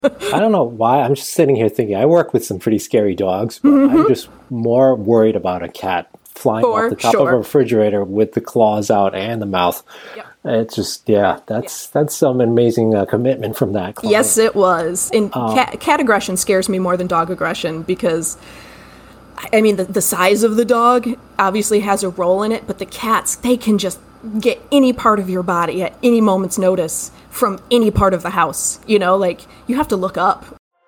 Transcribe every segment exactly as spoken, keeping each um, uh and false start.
I don't know why. I'm just sitting here thinking, I work with some pretty scary dogs, but mm-hmm. I'm just more worried about a cat flying For off the top sure. of a refrigerator with the claws out and the mouth. Yep. It's just, yeah, that's yeah. that's some amazing uh, commitment from that client. Yes, it was. And um, cat, cat aggression scares me more than dog aggression because, I mean, the, the size of the dog obviously has a role in it, but the cats, they can just get any part of your body at any moment's notice from any part of the house. You know, like, you have to look up.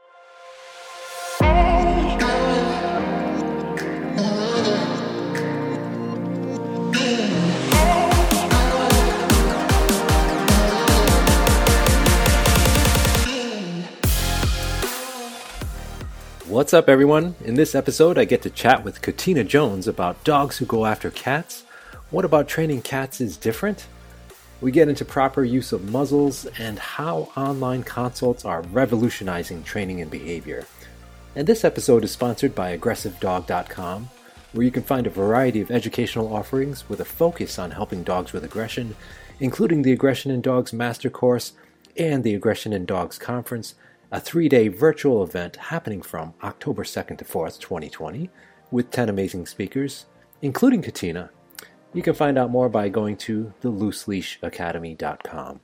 What's up, everyone? In this episode, I get to chat with Katina Jones about dogs who go after cats. What about training cats is different? We get into proper use of muzzles and how online consults are revolutionizing training and behavior. And this episode is sponsored by aggressive dog dot com, where you can find a variety of educational offerings with a focus on helping dogs with aggression, including the Aggression in Dogs Master Course and the Aggression in Dogs Conference, a three-day virtual event happening from October second to fourth, twenty twenty, with ten amazing speakers, including Katina. You can find out more by going to the loose leash academy dot com.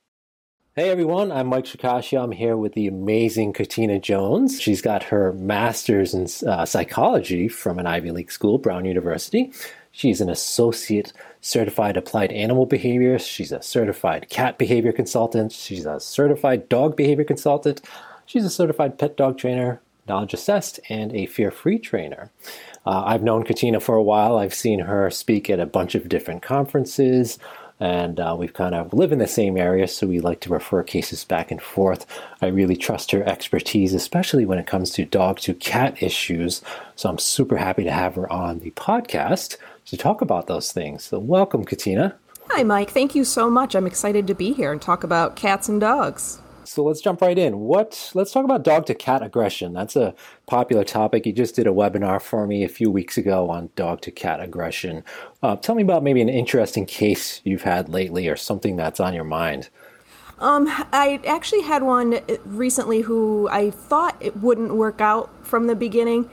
Hey everyone, I'm Mike Shikashia. I'm here with the amazing Katina Jones. She's got her master's in uh, psychology from an Ivy League school, Brown University. She's an associate certified applied animal behaviorist. She's a certified cat behavior consultant. She's a certified dog behavior consultant. She's a certified pet dog trainer, knowledge assessed, and a fear-free trainer. Uh, I've known Katina for a while. I've seen her speak at a bunch of different conferences, and uh, we've kind of live in the same area, so we like to refer cases back and forth. I really trust her expertise, especially when it comes to dog to cat issues. So I'm super happy to have her on the podcast to talk about those things. So welcome, Katina. Hi, Mike. Thank you so much. I'm excited to be here and talk about cats and dogs. So let's jump right in. What? Let's talk about dog to cat aggression. That's a popular topic. You just did a webinar for me a few weeks ago on dog to cat aggression. Uh, tell me about maybe an interesting case you've had lately or something that's on your mind. Um, I actually had one recently who I thought it wouldn't work out from the beginning,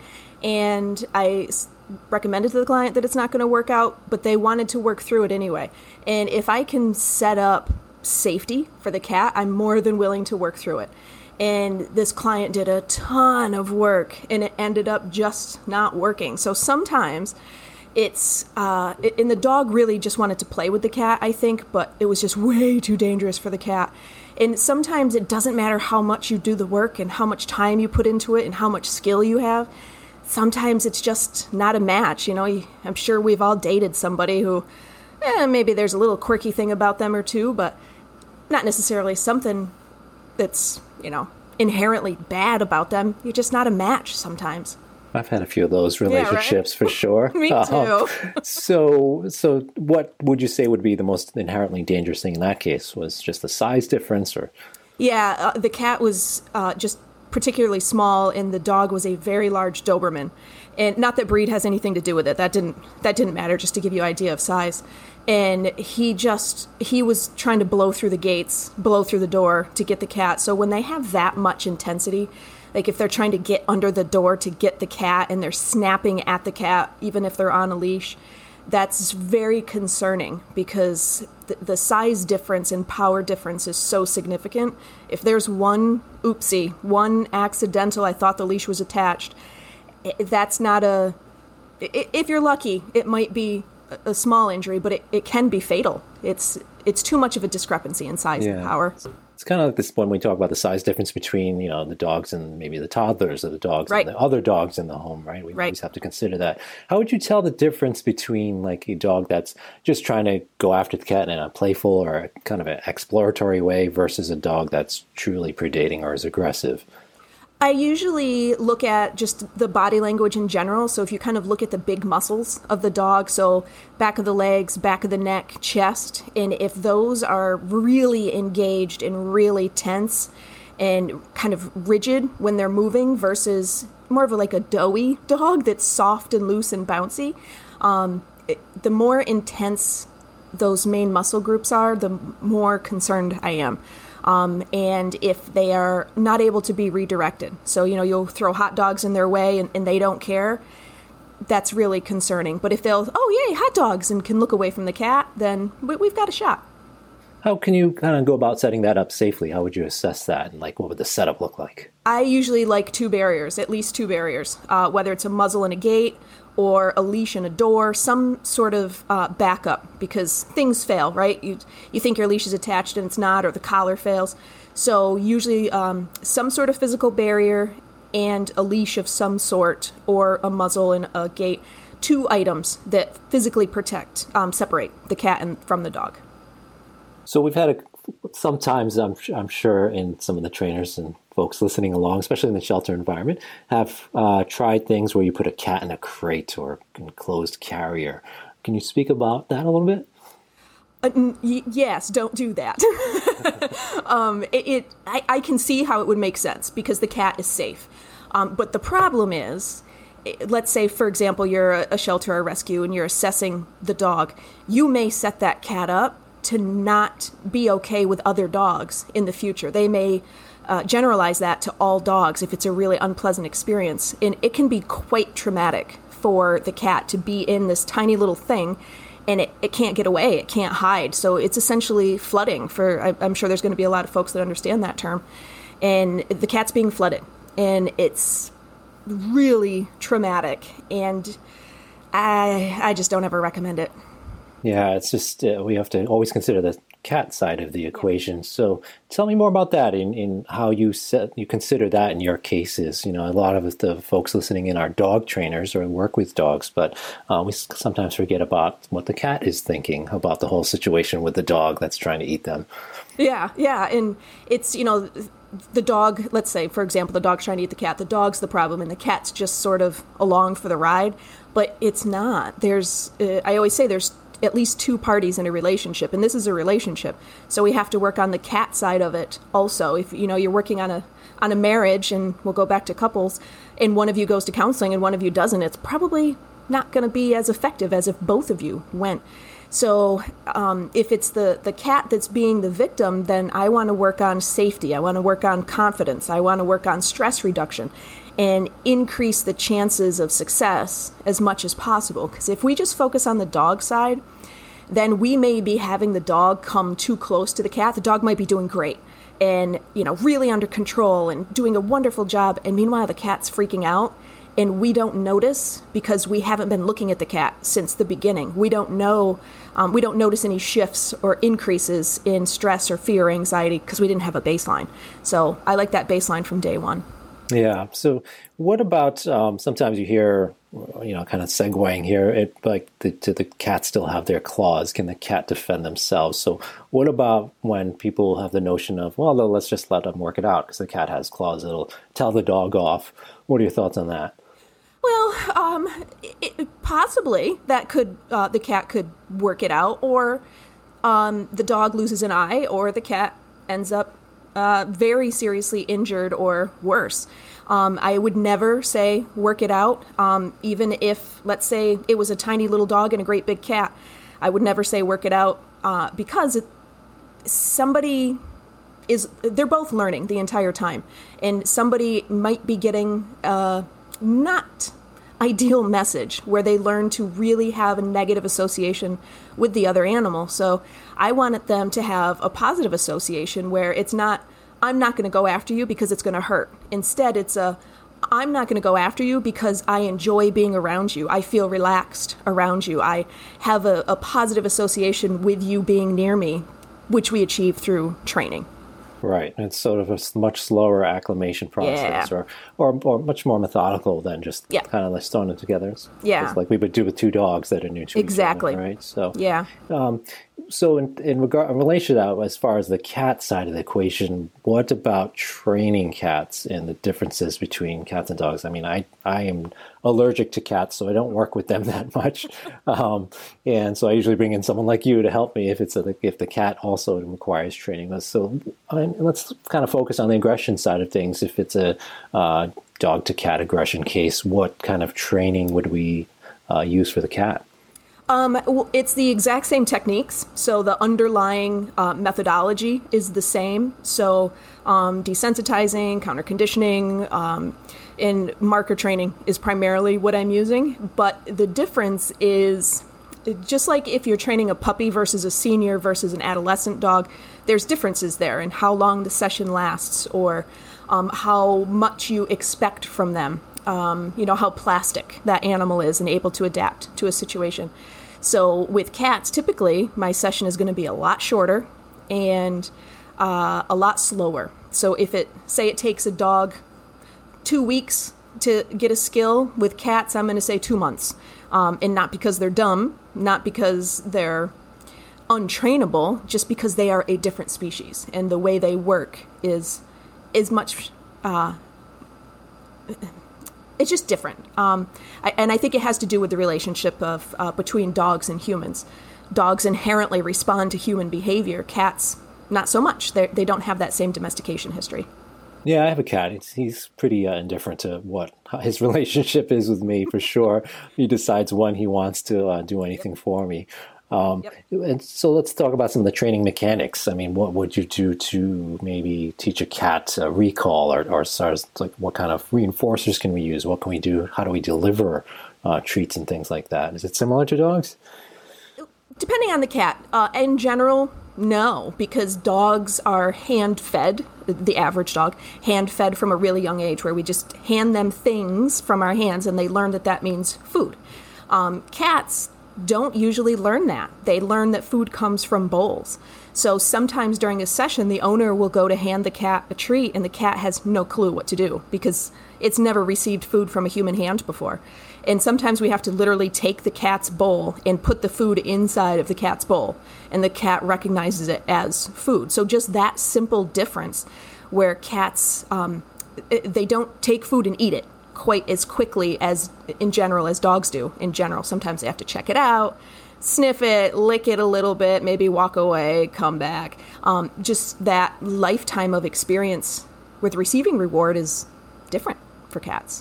and I recommended to the client that it's not going to work out, but they wanted to work through it anyway. And if I can set up safety for the cat, I'm more than willing to work through it. And this client did a ton of work, and it ended up just not working. So sometimes it's, uh, it, and the dog really just wanted to play with the cat, I think, but it was just way too dangerous for the cat. And sometimes it doesn't matter how much you do the work and how much time you put into it and how much skill you have. Sometimes it's just not a match. You know, I'm sure we've all dated somebody who, eh, maybe there's a little quirky thing about them or two, but not necessarily something that's, you know, inherently bad about them. You're just not a match sometimes. I've had a few of those relationships, yeah, right? For sure. Me too. Um, so, so what would you say would be the most inherently dangerous thing in that case? Was just the size difference, or? Yeah, uh, the cat was uh, just particularly small, and the dog was a very large Doberman. And not that breed has anything to do with it. That didn't that didn't matter, just to give you an idea of size. And he just, he was trying to blow through the gates, blow through the door to get the cat. So when they have that much intensity, like if they're trying to get under the door to get the cat and they're snapping at the cat, even if they're on a leash, that's very concerning because th- the size difference and power difference is so significant. If there's one oopsie, one accidental, I thought the leash was attached, that's not a, if you're lucky, it might be a small injury, but it, it can be fatal. It's it's too much of a discrepancy in size yeah. and power. It's kind of like this when we talk about the size difference between, you know, the dogs and maybe the toddlers or the dogs right. and the other dogs in the home, right? We right. always have to consider that. How would you tell the difference between like a dog that's just trying to go after the cat in a playful or kind of an exploratory way versus a dog that's truly predating or is aggressive? I usually look at just the body language in general. So if you kind of look at the big muscles of the dog, so back of the legs, back of the neck, chest, and if those are really engaged and really tense and kind of rigid when they're moving versus more of a, like a doughy dog that's soft and loose and bouncy, um, it, the more intense those main muscle groups are, the more concerned I am. Um, and if they are not able to be redirected. So, you know, you'll throw hot dogs in their way and, and they don't care. That's really concerning. But if they'll, oh, yay, hot dogs, and can look away from the cat, then we, we've got a shot. How can you kind of go about setting that up safely? How would you assess that? And like, what would the setup look like? I usually like two barriers, at least two barriers, uh, whether it's a muzzle and a gate or a leash and a door, some sort of uh, backup, because things fail, right? You you think your leash is attached and it's not, or the collar fails. So usually um, some sort of physical barrier and a leash of some sort, or a muzzle and a gate, two items that physically protect, um, separate the cat and from the dog. So we've had a, sometimes, I'm, I'm sure, in some of the trainers and folks listening along, especially in the shelter environment, have uh, tried things where you put a cat in a crate or enclosed carrier. Can you speak about that a little bit? Uh, y- yes, don't do that. um, it, it I, I can see how it would make sense because the cat is safe. Um, but the problem is, let's say, for example, you're a, a shelter or rescue and you're assessing the dog. You may set that cat up to not be okay with other dogs in the future. They may uh, generalize that to all dogs if it's a really unpleasant experience. And it can be quite traumatic for the cat to be in this tiny little thing and it, it can't get away, it can't hide. So it's essentially flooding for, I, I'm sure there's going to be a lot of folks that understand that term. And the cat's being flooded and it's really traumatic. And I, I just don't ever recommend it. Yeah, it's just, uh, we have to always consider the cat side of the equation. So tell me more about that in, in how you set, you consider that in your cases. You know, a lot of the folks listening in are dog trainers or work with dogs, but uh, we sometimes forget about what the cat is thinking about the whole situation with the dog that's trying to eat them. Yeah, yeah. And it's, you know, the dog, let's say, for example, the dog's trying to eat the cat. The dog's the problem and the cat's just sort of along for the ride. But it's not. There's, uh, I always say there's at least two parties in a relationship, and this is a relationship. So we have to work on the cat side of it also. If you know you're working on a on a marriage, and we'll go back to couples, and one of you goes to counseling and one of you doesn't, it's probably not going to be as effective as if both of you went. So um, if it's the, the cat that's being the victim, then I want to work on safety. I want to work on confidence. I want to work on stress reduction and increase the chances of success as much as possible. Because if we just focus on the dog side, then we may be having the dog come too close to the cat. The dog might be doing great and, you know, really under control and doing a wonderful job. And meanwhile, the cat's freaking out. And we don't notice because we haven't been looking at the cat since the beginning. We don't know, um, we don't notice any shifts or increases in stress or fear or anxiety because we didn't have a baseline. So I like that baseline from day one. Yeah. So what about, um, sometimes you hear, you know, kind of segueing here, it, like the, do the cats still have their claws? Can the cat defend themselves? So what about when people have the notion of, well, let's just let them work it out because the cat has claws, it'll tell the dog off. What are your thoughts on that? Well, um, it, possibly that could, uh, the cat could work it out, or um, the dog loses an eye, or the cat ends up uh, very seriously injured or worse. Um, I would never say work it out, um, even if, let's say, it was a tiny little dog and a great big cat. I would never say work it out uh, because it, somebody is, they're both learning the entire time, and somebody might be getting uh, not ideal message where they learn to really have a negative association with the other animal. So I wanted them to have a positive association where it's not, I'm not going to go after you because it's going to hurt. Instead, it's a, I'm not going to go after you because I enjoy being around you. I feel relaxed around you. I have a, a positive association with you being near me, which we achieve through training. Right. It's sort of a much slower acclimation process, Yeah. or, or or much more methodical than just Yeah. kind of like throwing it together. It's, Yeah. it's like we would do with two dogs that are new to Exactly. each other, right? So Yeah. Um, so in, in regard in relation to that, as far as the cat side of the equation, what about training cats and the differences between cats and dogs? I mean, I, I am allergic to cats, so I don't work with them that much. Um, and so I usually bring in someone like you to help me if it's a, if the cat also requires training. So I mean, let's kind of focus on the aggression side of things. If it's a uh, dog to cat aggression case, what kind of training would we uh, use for the cat? Um, well, it's the exact same techniques. So the underlying uh, methodology is the same. So um, desensitizing, counter conditioning, um, and marker training is primarily what I'm using. But the difference is just like if you're training a puppy versus a senior versus an adolescent dog, there's differences there in how long the session lasts or um, how much you expect from them. Um, you know, how plastic that animal is and able to adapt to a situation. So with cats, typically my session is going to be a lot shorter and uh, a lot slower. So if it, say it takes a dog two weeks to get a skill, with cats, I'm going to say two months. Um, and not because they're dumb, not because they're untrainable, just because they are a different species. And the way they work is, is much... Uh, It's just different. Um, I, and I think it has to do with the relationship of uh, between dogs and humans. Dogs inherently respond to human behavior. Cats, not so much. They're, they don't have that same domestication history. Yeah, I have a cat. He's, he's pretty uh, indifferent to what his relationship is with me, for sure. He decides when he wants to uh, do anything for me. Um, yep. And so let's talk about some of the training mechanics. I mean, what would you do to maybe teach a cat a recall, or, or like what kind of reinforcers can we use? What can we do? How do we deliver uh, treats and things like that? Is it similar to dogs? Depending on the cat. Uh, in general, no, because dogs are hand-fed, the average dog, hand-fed from a really young age, where we just hand them things from our hands and they learn that that means food. Um, cats don't usually learn that. They learn that food comes from bowls. So sometimes during a session, the owner will go to hand the cat a treat and the cat has no clue what to do because it's never received food from a human hand before. And sometimes we have to literally take the cat's bowl and put the food inside of the cat's bowl, and the cat recognizes it as food. So just that simple difference, where cats, um, they don't take food and eat it quite as quickly as in general as dogs do. In general, sometimes they have to check it out, sniff it, lick it a little bit, maybe walk away, come back. Um, just that lifetime of experience with receiving reward is different for cats.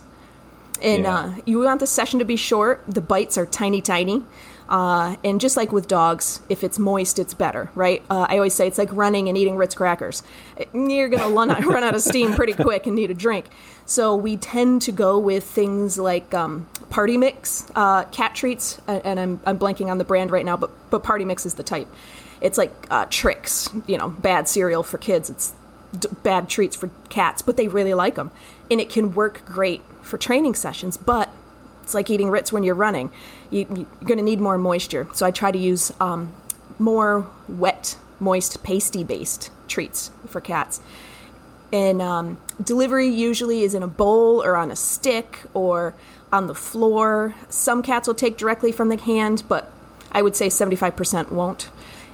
And yeah. uh, you want the session to be short. The bites are tiny, tiny. Uh, and just like with dogs, if it's moist, it's better, right? Uh, I always say it's like running and eating Ritz crackers. You're going to run out of steam pretty quick and need a drink. So we tend to go with things like um, Party Mix, uh, cat treats, and I'm, I'm blanking on the brand right now, but, but Party Mix is the type. It's like uh, Trix, you know, bad cereal for kids. It's d- bad treats for cats, but they really like them. And it can work great for training sessions, but it's like eating Ritz when you're running. You, you're going to need more moisture. So I try to use um, more wet, moist, pasty-based treats for cats. And um, delivery usually is in a bowl or on a stick or on the floor. Some cats will take directly from the hand, but I would say seventy-five percent won't.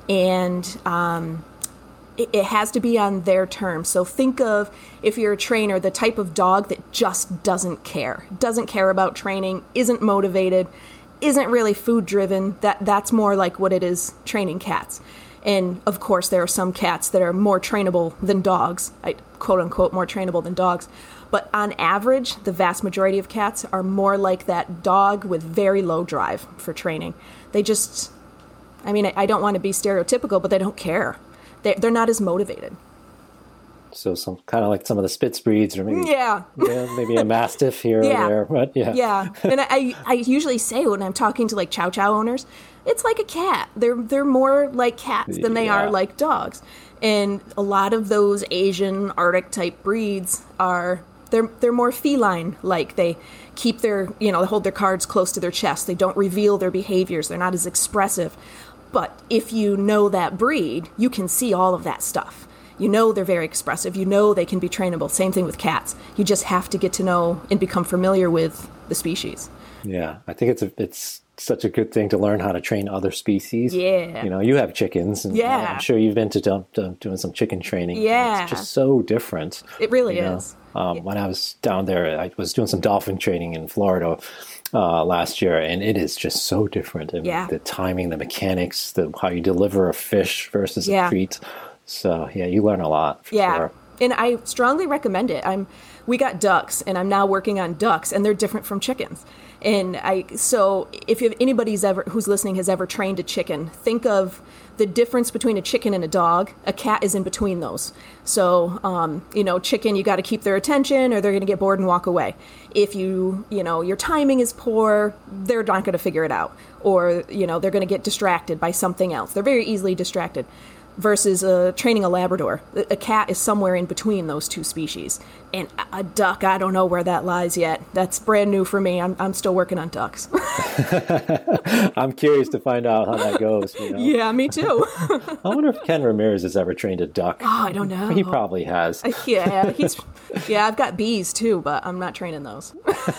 And um, it, it has to be on their terms. So think of, if you're a trainer, the type of dog that just doesn't care, doesn't care about training, isn't motivated, isn't really food driven. That that's more like what it is training cats. And of course, there are some cats that are more trainable than dogs, I, quote unquote, more trainable than dogs. But on average, the vast majority of cats are more like that dog with very low drive for training. They just, I mean, I, I don't want to be stereotypical, but they don't care. They're, they're not as motivated. So some kind of like some of the Spitz breeds, or maybe yeah, yeah maybe a Mastiff here yeah. or there, but yeah, yeah. And I I usually say when I'm talking to like Chow Chow owners, it's like a cat. They're they're more like cats than they yeah. are like dogs. And a lot of those Asian Arctic type breeds are they're they're more feline like. They keep their you know they hold their cards close to their chest. They don't reveal their behaviors. They're not as expressive. But if you know that breed, you can see all of that stuff. You know they're very expressive. You know they can be trainable. Same thing with cats. You just have to get to know and become familiar with the species. Yeah, I think it's a, it's such a good thing to learn how to train other species. Yeah. You know, you have chickens. And yeah. I'm sure you've been to, to, to doing some chicken training. Yeah. It's just so different. It really you know? is. Um, yeah. When I was down there, I was doing some dolphin training in Florida uh, last year, and it is just so different. I mean, yeah. the timing, the mechanics, the how you deliver a fish versus yeah. a treat. So, yeah, you learn a lot, for yeah. sure. And I strongly recommend it. I'm, we got ducks, and I'm now working on ducks, and they're different from chickens. And I, so if you- anybody's ever, who's listening has ever trained a chicken, think of the difference between a chicken and a dog. A cat is in between those. So, um, you know, chicken, you got to keep their attention or they're going to get bored and walk away. If you, you know, your timing is poor, they're not going to figure it out. Or, you know, they're going to get distracted by something else. They're very easily distracted. Versus uh, training a Labrador. A cat is somewhere in between those two species. And a duck, I don't know where that lies yet. That's brand new for me. I'm I'm still working on ducks. I'm curious to find out how that goes. You know? Yeah, me too. I wonder if Ken Ramirez has ever trained a duck. Oh, I don't know. He probably has. Yeah, he's yeah. I've got bees too, but I'm not training those.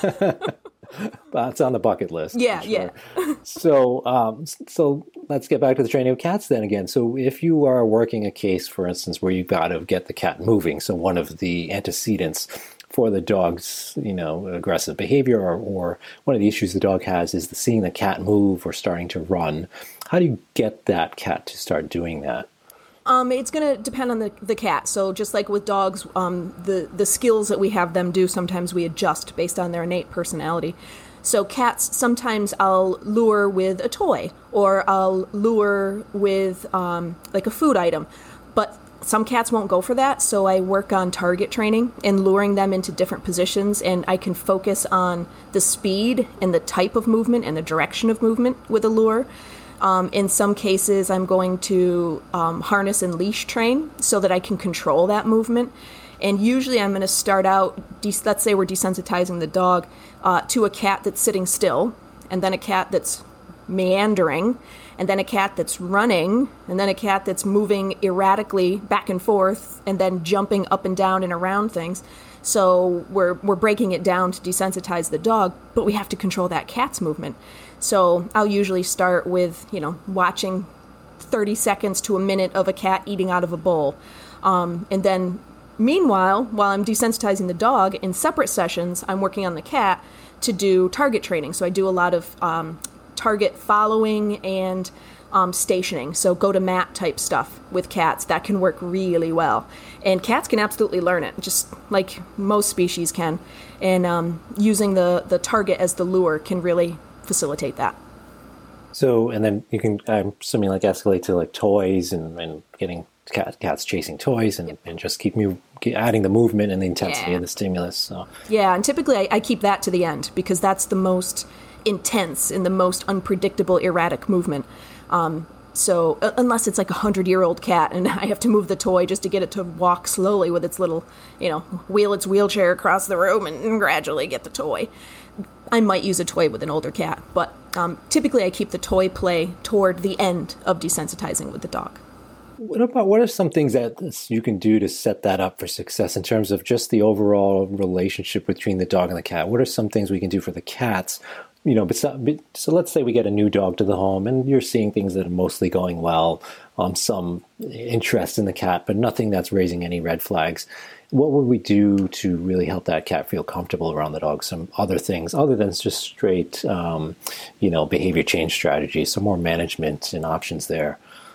But it's on the bucket list. Yeah, sure. yeah. so, um, so let's get back to the training of cats then again. So if you are working a case, for instance, where you've got to get the cat moving, so one of the antecedents for the dog's, you know, aggressive behavior or, or one of the issues the dog has is the seeing the cat move or starting to run. How do you get that cat to start doing that? Um, it's going to depend on the, the cat. So just like with dogs, um, the, the skills that we have them do, sometimes we adjust based on their innate personality. So cats, sometimes I'll lure with a toy or I'll lure with um, like a food item. But some cats won't go for that, so I work on target training and luring them into different positions, and I can focus on the speed and the type of movement and the direction of movement with a lure. Um, in some cases, I'm going to um, harness and leash train so that I can control that movement. And usually I'm going to start out, de- let's say we're desensitizing the dog, uh, to a cat that's sitting still, and then a cat that's meandering, and then a cat that's running, and then a cat that's moving erratically back and forth, and then jumping up and down and around things. So we're we're breaking it down to desensitize the dog, but we have to control that cat's movement. So I'll usually start with, you know, watching thirty seconds to a minute of a cat eating out of a bowl. Um, and then meanwhile, while I'm desensitizing the dog, in separate sessions, I'm working on the cat to do target training. So I do a lot of um, target following and um, stationing. So go to mat type stuff with cats. That can work really well. And cats can absolutely learn it, just like most species can. And um, using the, the target as the lure can really facilitate that. So, and then you can, I'm assuming, like escalate to like toys and, and getting cat, cats chasing toys and, and just keep move, keep adding the movement and the intensity Yeah. of the stimulus. So Yeah, and typically I, I keep that to the end because that's the most intense and the most unpredictable, erratic movement. Um, so uh, unless it's like a hundred-year-old cat and I have to move the toy just to get it to walk slowly with its little, you know, wheel its wheelchair across the room and, and gradually get the toy. I might use a toy with an older cat, but um, typically I keep the toy play toward the end of desensitizing with the dog. what about, what are some things that you can do to set that up for success in terms of just the overall relationship between the dog and the cat? What are some things we can do for the cats? You know, but so, so let's say we get a new dog to the home and you're seeing things that are mostly going well, um, some interest in the cat, but nothing that's raising any red flags. What would we do to really help that cat feel comfortable around the dog? Some other things other than just straight, um, you know, behavior change strategies, some more management and options there.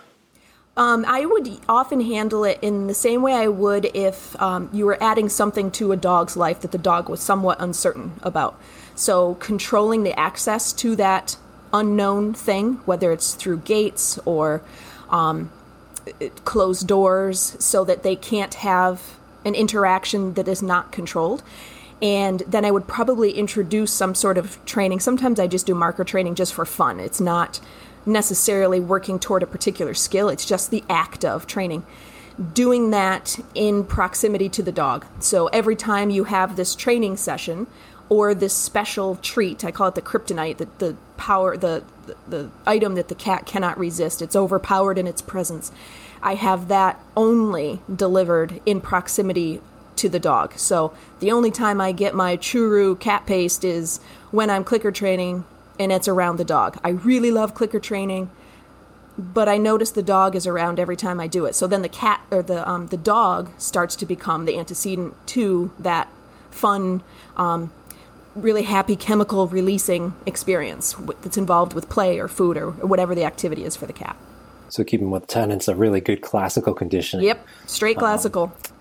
Um, I would often handle it in the same way I would if um, you were adding something to a dog's life that the dog was somewhat uncertain about. So controlling the access to that unknown thing, whether it's through gates or um, closed doors, so that they can't have an interaction that is not controlled. And then I would probably introduce some sort of training. Sometimes I just do marker training just for fun. It's not necessarily working toward a particular skill. It's just the act of training. Doing that in proximity to the dog. So every time you have this training session or this special treat, I call it the kryptonite, the, the power, the, the, the item that the cat cannot resist. It's overpowered in its presence. I have that only delivered in proximity to the dog. So the only time I get my Churu cat paste is when I'm clicker training and it's around the dog. I really love clicker training, but I notice the dog is around every time I do it. So then the cat or the um, the dog starts to become the antecedent to that fun, um, really happy chemical releasing experience that's involved with play or food or, or whatever the activity is for the cat. So keeping with tenants, a really good classical conditioning. Yep, straight classical. Um,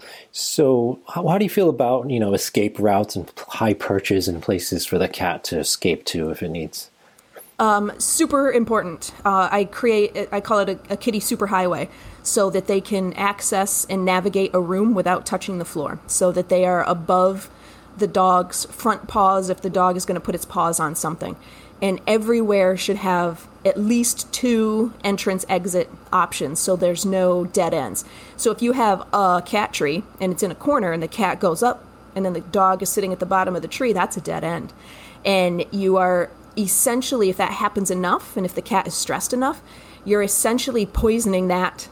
So how, how do you feel about, you know, escape routes and high perches and places for the cat to escape to if it needs? Um, super important. Uh, I create, I call it a, a kitty superhighway, so that they can access and navigate a room without touching the floor, so that they are above the dog's front paws if the dog is going to put its paws on something. And everywhere should have at least two entrance exit options, so there's no dead ends. So if you have a cat tree and it's in a corner and the cat goes up and then the dog is sitting at the bottom of the tree, that's a dead end. And you are essentially, if that happens enough and if the cat is stressed enough, you're essentially poisoning that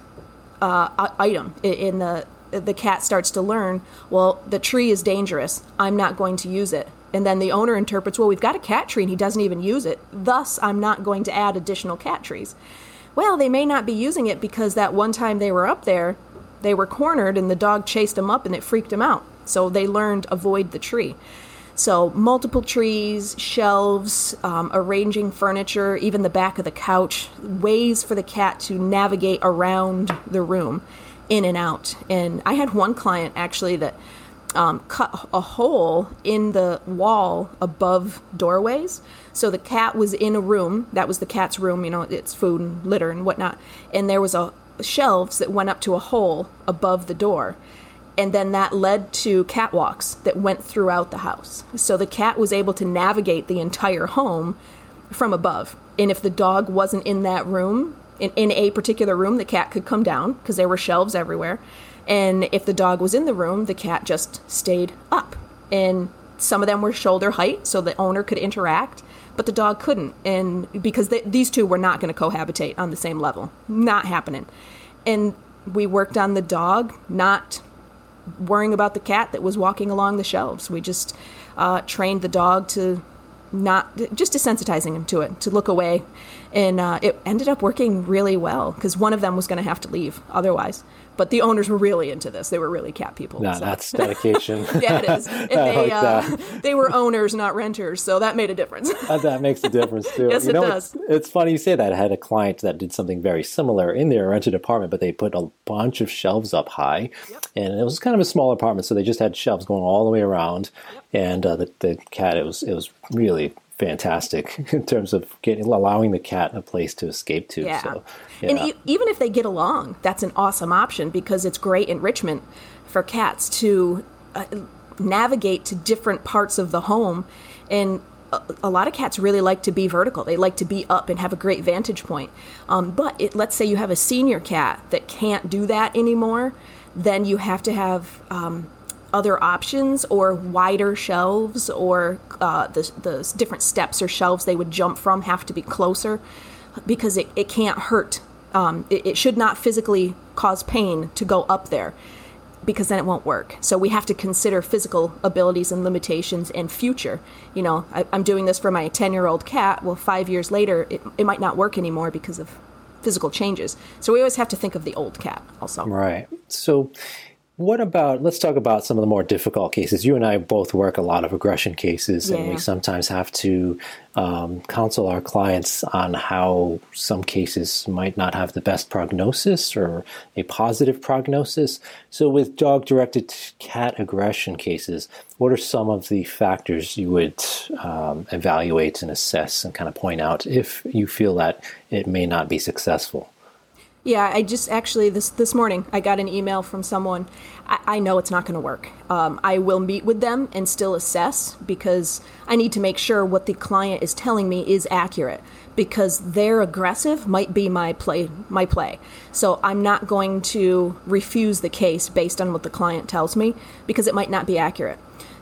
uh, item. In the the cat starts to learn, well, the tree is dangerous, I'm not going to use it. And then the owner interprets, well, we've got a cat tree and he doesn't even use it, thus I'm not going to add additional cat trees. Well, they may not be using it because that one time they were up there, they were cornered and the dog chased them up and it freaked them out. So they learned avoid the tree. So multiple trees, shelves, um, arranging furniture, even the back of the couch, ways for the cat to navigate around the room, in and out. And I had one client actually that um, cut a hole in the wall above doorways. So the cat was in a room, that was the cat's room, you know, it's food and litter and whatnot. And there was a shelves that went up to a hole above the door. And then that led to catwalks that went throughout the house. So the cat was able to navigate the entire home from above. And if the dog wasn't in that room, in, in a particular room, the cat could come down because there were shelves everywhere. And if the dog was in the room, the cat just stayed up. And some of them were shoulder height, so the owner could interact, but the dog couldn't. And because they, these two were not going to cohabitate on the same level. Not happening. And we worked on the dog, not worrying about the cat that was walking along the shelves. We just uh, trained the dog to not, just desensitizing him to it, to look away. And uh, it ended up working really well because one of them was going to have to leave otherwise. But the owners were really into this. They were really cat people. No, so. That's dedication. Yeah, it is. And I they, like uh, that. They were owners, not renters, so that made a difference. Uh, that makes a difference, too. Yes, you it know, does. It's, it's funny you say that. I had a client that did something very similar in their rented apartment, but they put a bunch of shelves up high. Yep. And it was kind of a small apartment, so they just had shelves going all the way around. Yep. And uh, the, the cat, it was it was really fantastic in terms of getting allowing the cat a place to escape to. Yeah. So, yeah. And e- even if they get along, that's an awesome option because it's great enrichment for cats to uh, navigate to different parts of the home. And a, a lot of cats really like to be vertical. They like to be up and have a great vantage point. Um, but it, let's say you have a senior cat that can't do that anymore, then you have to have um, other options or wider shelves or uh, the, the different steps or shelves they would jump from have to be closer because it, it can't hurt. Um, it, it should not physically cause pain to go up there because then it won't work. So we have to consider physical abilities and limitations and future. You know, I, I'm doing this for my ten-year-old cat. Well, five years later, it, it might not work anymore because of physical changes. So we always have to think of the old cat also. Right. So what about, let's talk about some of the more difficult cases. You and I both work a lot of aggression cases, yeah. and we sometimes have to um, counsel our clients on how some cases might not have the best prognosis or a positive prognosis. So with dog-directed cat aggression cases, what are some of the factors you would um, evaluate and assess and kind of point out if you feel that it may not be successful? Yeah, I just actually, this this morning, I got an email from someone. I, I know it's not going to work. Um, I will meet with them and still assess because I need to make sure what the client is telling me is accurate because their aggressive might be my play. My play. So I'm not going to refuse the case based on what the client tells me because it might not be accurate.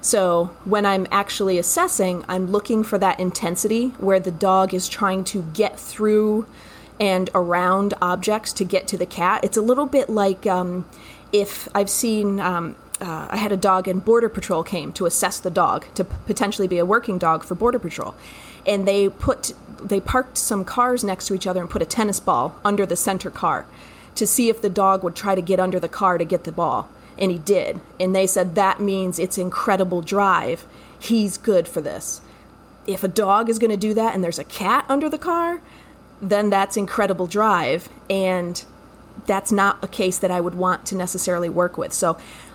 So when I'm actually assessing, I'm looking for that intensity where the dog is trying to get through and around objects to get to the cat. It's a little bit like um, if I've seen, um, uh, I had a dog and Border Patrol came to assess the dog to p- potentially be a working dog for Border Patrol. And they put, they parked some cars next to each other and put a tennis ball under the center car to see if the dog would try to get under the car to get the ball. And he did. And they said that means it's incredible drive. He's good for this. If a dog is going to do that and there's a cat under the car, then that's incredible drive, and that's not a case that I would want to necessarily work with. So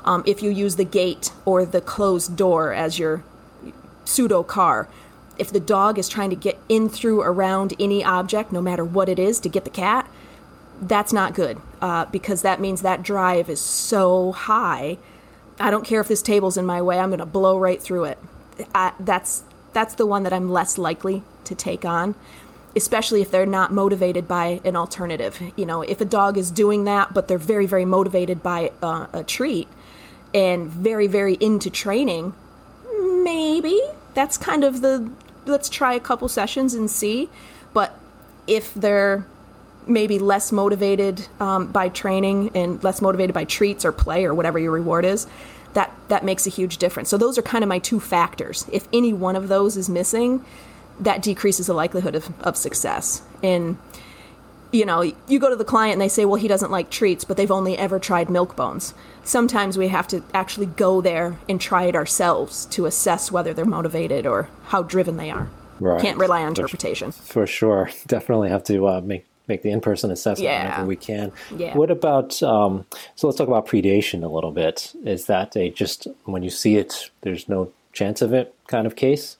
Um, if you use the gate or the closed door as your pseudo car, if the dog is trying to get in, through, around any object, no matter what it is, to get the cat, that's not good, uh, because that means that drive is so high. I don't care if this table's in my way, I'm going to blow right through it. I, that's that's the one that I'm less likely to take on, especially if they're not motivated by an alternative. You know, if a dog is doing that, but they're very, very motivated by uh, a treat and very, very into training, maybe that's kind of the, let's try a couple sessions and see. But if they're maybe less motivated um, by training and less motivated by treats or play or whatever your reward is, that that makes a huge difference. So those are kind of my two factors. If any one of those is missing, that decreases the likelihood of, of success. And, you know, you go to the client and they say, well, he doesn't like treats, but they've only ever tried milk bones. Sometimes we have to actually go there and try it ourselves to assess whether they're motivated or how driven they are. Right. Can't rely on interpretation. For sure. Definitely have to uh, make make the in-person assessment yeah. whenever we can. Yeah. What about, um, so let's talk about predation a little bit. Is that a just, when you see it, there's no chance of it kind of case?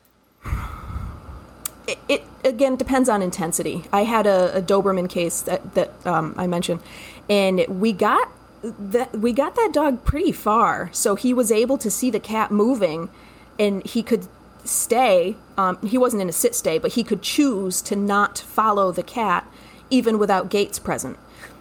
It, it again, depends on intensity. I had a, a Doberman case that, that um, I mentioned, and we got that, we got that dog pretty far. So he was able to see the cat moving, and he could stay. Um, he wasn't in a sit stay, but he could choose to not follow the cat even without gates present.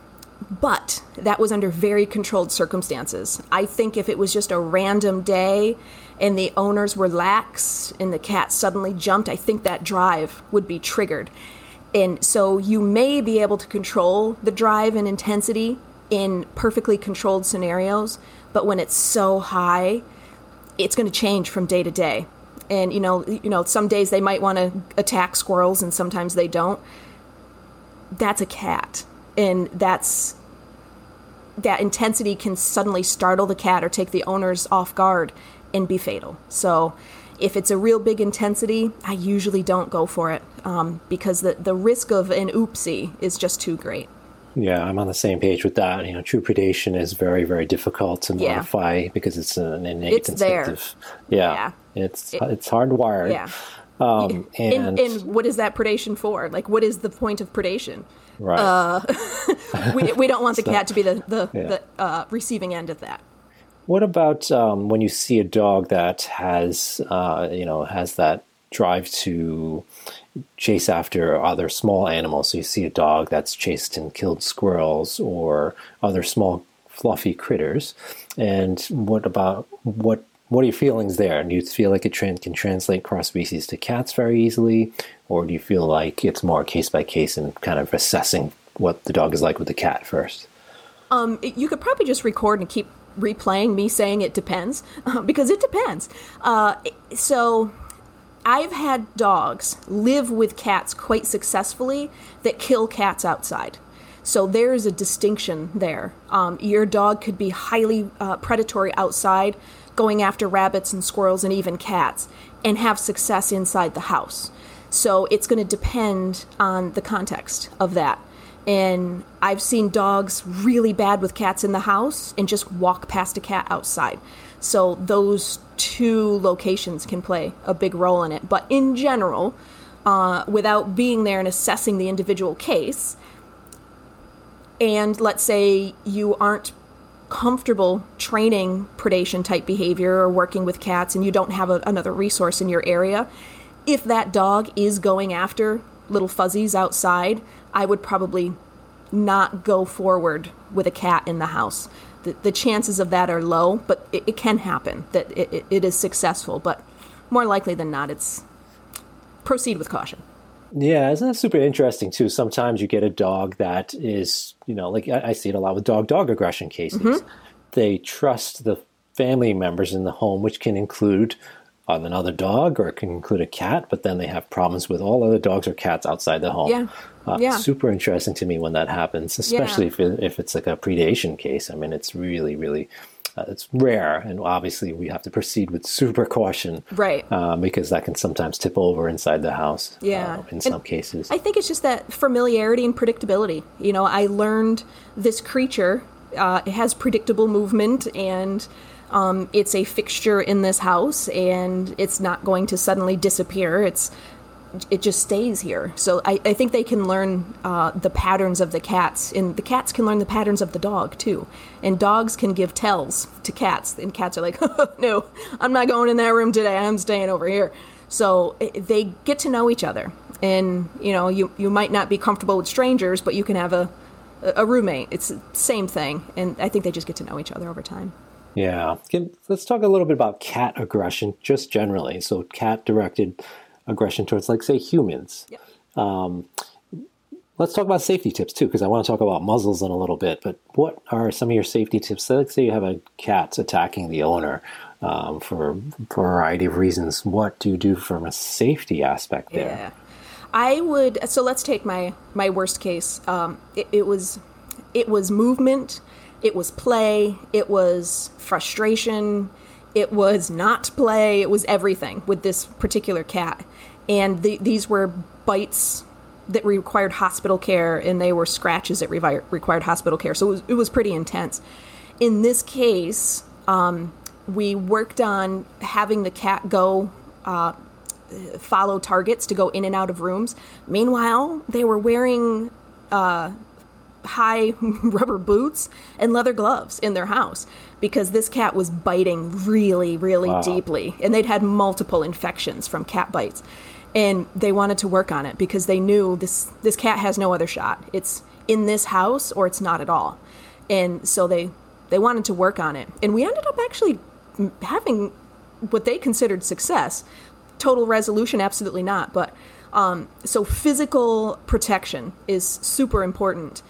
But that was under very controlled circumstances. I think if it was just a random day and the owners were lax and the cat suddenly jumped, I think that drive would be triggered. And so you may be able to control the drive and intensity in perfectly controlled scenarios, but when it's so high, it's going to change from day to day. And, you know, you know, some days they might want to attack squirrels and sometimes they don't. That's a cat. And that's, that intensity can suddenly startle the cat or take the owners off guard and be fatal. So if it's a real big intensity, I usually don't go for it um, because the, the risk of an oopsie is just too great. Yeah, I'm on the same page with that. You know, true predation is very, very difficult to Yeah. modify because it's an innate It's instinctive. there. Yeah, Yeah. it's It- it's hardwired. Yeah. Um, and, and, and what is that predation for? Like, what is the point of predation? right. Uh, we, we don't want the So- cat to be the, the, Yeah. the uh, receiving end of that. What about um, when you see a dog that has, uh, you know, has that drive to chase after other small animals? So you see a dog that's chased and killed squirrels or other small fluffy critters. And what about what? What are your feelings there? Do you feel like it trans- can translate cross species to cats very easily, or do you feel like it's more case by case and kind of assessing what the dog is like with the cat first? Um, it- you could probably just record and keep replaying me saying it depends, uh, because it depends. Uh, so I've had dogs live with cats quite successfully that kill cats outside. So there's a distinction there. Um, your dog could be highly uh, predatory outside, going after rabbits and squirrels and even cats, and have success inside the house. So it's going to depend on the context of that. And I've seen dogs really bad with cats in the house and just walk past a cat outside. So those two locations can play a big role in it. But in general, uh, without being there and assessing the individual case, and let's say you aren't comfortable training predation type behavior or working with cats and you don't have a, another resource in your area, if that dog is going after little fuzzies outside, I would probably not go forward with a cat in the house. The, the chances of that are low, but it, it can happen that it, it, it is successful, but more likely than not, it's proceed with caution. Yeah, isn't that super interesting too? Sometimes you get a dog that is, you know, like I, I see it a lot with dog-dog aggression cases. Mm-hmm. They trust the family members in the home, which can include another dog or it can include a cat, but then they have problems with all other dogs or cats outside the home. Yeah, uh, yeah. Super interesting to me when that happens, especially yeah. if it, if it's like a predation case. I mean, it's really, really. Uh, it's rare, and obviously we have to proceed with super caution, right? Uh, because that can sometimes tip over inside the house. Yeah, uh, in some and cases. I think it's just that familiarity and predictability. You know, I learned this creature Uh, it has predictable movement, and um, it's a fixture in this house, and it's not going to suddenly disappear. It's it just stays here. So I, I think they can learn uh, the patterns of the cats, and the cats can learn the patterns of the dog too. And dogs can give tells to cats, and cats are like, oh, no, I'm not going in that room today. I'm staying over here. So it, they get to know each other. And, you know, you, you might not be comfortable with strangers, but you can have a, a roommate. It's the same thing. And I think they just get to know each other over time. Yeah. Can, let's talk a little bit about cat aggression, just generally. So cat-directed aggression towards, like, say, humans. Yep. Um, let's talk about safety tips, too, because I want to talk about muzzles in a little bit. But what are some of your safety tips? So let's say you have a cat attacking the owner um, for a variety of reasons. What do you do from a safety aspect there? Yeah. I would, so let's take my, my worst case. Um, it, it was it was movement, it was play, it was frustration, it was not play, it was everything with this particular cat. And the, these were bites that required hospital care, and they were scratches that revi- required hospital care. So it was, it was pretty intense. In this case, um, we worked on having the cat go uh, follow targets to go in and out of rooms. Meanwhile, they were wearing uh, high rubber boots and leather gloves in their house because this cat was biting really, really wow. deeply. And they'd had multiple infections from cat bites. And they wanted to work on it because they knew this, this cat has no other shot. It's in this house or it's not at all. And so they, they wanted to work on it. And we ended up actually having what they considered success. Total resolution, absolutely not. But um, so physical protection is super important.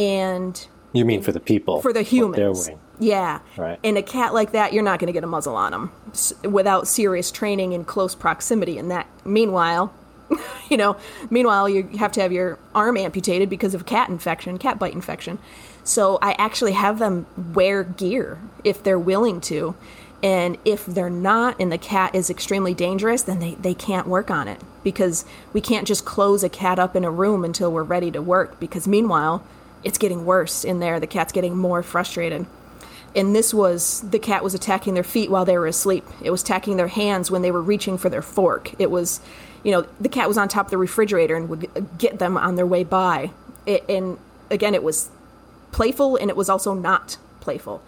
And you mean for the people? For the humans. They're yeah. Right. And a cat like that, you're not going to get a muzzle on them without serious training in close proximity. And that, meanwhile, you know, meanwhile, you have to have your arm amputated because of cat infection, cat bite infection. So I actually have them wear gear if they're willing to. And if they're not, and the cat is extremely dangerous, then they, they can't work on it because we can't just close a cat up in a room until we're ready to work because meanwhile, it's getting worse in there. The cat's getting more frustrated. And this was, the cat was attacking their feet while they were asleep. It was attacking their hands when they were reaching for their fork. It was, you know, the cat was on top of the refrigerator and would get them on their way by. It, and again, it was playful and it was also not playful.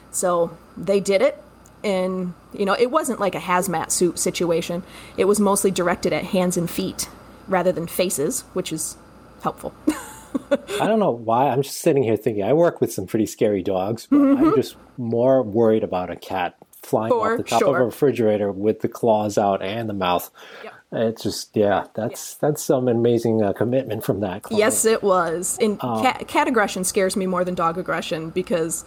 So they did it. And, you know, it wasn't like a hazmat suit situation. It was mostly directed at hands and feet rather than faces, which is helpful. I don't know why. I'm just sitting here thinking, I work with some pretty scary dogs, but mm-hmm. I'm just more worried about a cat flying For off the top sure. of a refrigerator with the claws out and the mouth. Yep. It's just, yeah, that's yeah. that's some amazing uh, commitment from that client. Yes, it was. And um, cat, cat aggression scares me more than dog aggression because,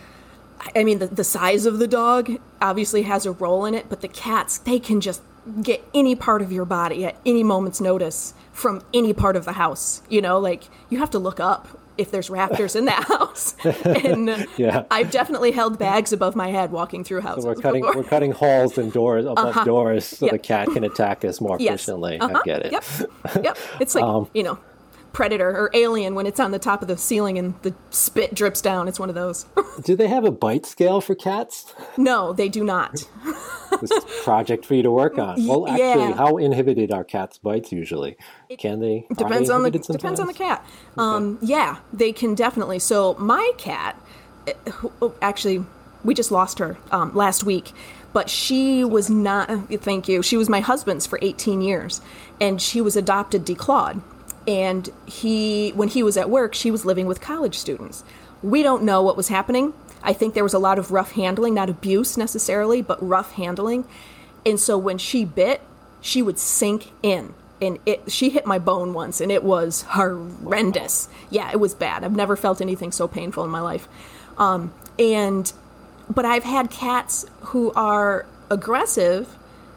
I mean, the, the size of the dog obviously has a role in it, but the cats, they can just get any part of your body at any moment's notice from any part of the house. You know, like, you have to look up if there's raptors in that house. And yeah. I've definitely held bags above my head walking through houses. So we're cutting before. we're cutting holes and doors above uh-huh. doors so yep. the cat can attack us more yes. efficiently. Uh-huh. I get it. Yep. Yep. It's like, um, you know, Predator or Alien when it's on the top of the ceiling and the spit drips down. It's one of those. Do they have a bite scale for cats? No, they do not. This is a project for you to work on. Well, actually, yeah. how inhibited are cats' bites usually? Can they? Depends they on the sometimes? depends on the cat. Okay. Um, yeah, they can definitely. So my cat, actually, we just lost her um, last week, but she was not. Thank you. She was my husband's for eighteen years, and she was adopted declawed. And he, when he was at work, she was living with college students. We don't know what was happening. I think there was a lot of rough handling, not abuse necessarily, but rough handling. And so when she bit, she would sink in. And it, she hit my bone once, and it was horrendous. Wow. Yeah, it was bad. I've never felt anything so painful in my life. Um, and, but I've had cats who are aggressive,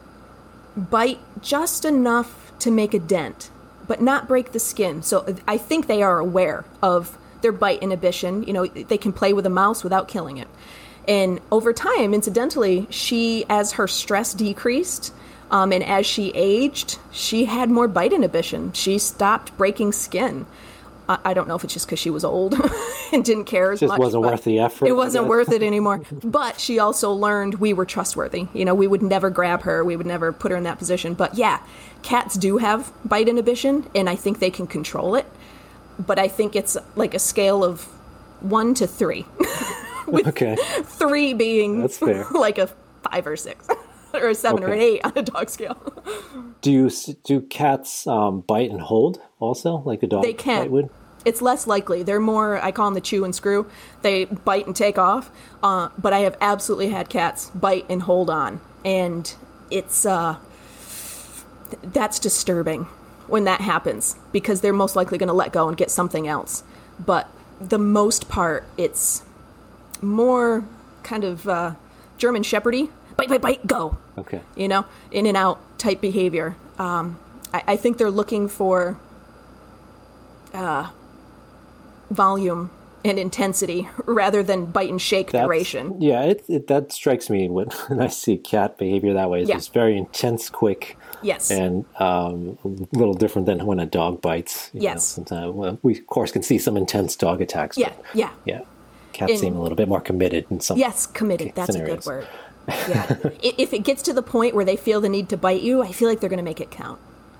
bite just enough to make a dent, but not break the skin. So I think they are aware of their bite inhibition. You know, they can play with a mouse without killing it. And over time, incidentally, she, as her stress decreased, um, and as she aged, she had more bite inhibition. She stopped breaking skin. I, I don't know if it's just because she was old and didn't care as Just much. wasn't but worth the effort, It I wasn't guess. worth it anymore. But she also learned we were trustworthy. You know, we would never grab her. We would never put her in that position. But yeah, cats do have bite inhibition, and I think they can control it. But I think it's like a scale of one to three. With Okay. three being That's fair. like a five or six. Or a seven or an Okay. eight on a dog scale. Do you s- do cats um, bite and hold also, like a dog They can. bite would? It's less likely. They're more, I call them the chew and screw. They bite and take off. Uh, but I have absolutely had cats bite and hold on. And it's, uh, th- that's disturbing when that happens because they're most likely going to let go and get something else. But the most part, it's more kind of uh, German Shepherdy. Bite, bite, bite, go. Okay. You know, in and out type behavior. Um, I, I think they're looking for uh, volume and intensity rather than bite and shake That's- duration. Yeah, it, it that strikes me when, when I see cat behavior that way. It's Yeah. just very intense, quick, Yes. and um, a little different than when a dog bites. you know. Yes. Sometimes well, we of course can see some intense dog attacks. yeah, but yeah. yeah. Cats In- seem a little bit more committed in some. Yes, committed. That's a good scenarios. word. Yeah. I- if it gets to the point where they feel the need to bite you, I feel like they're going to make it count.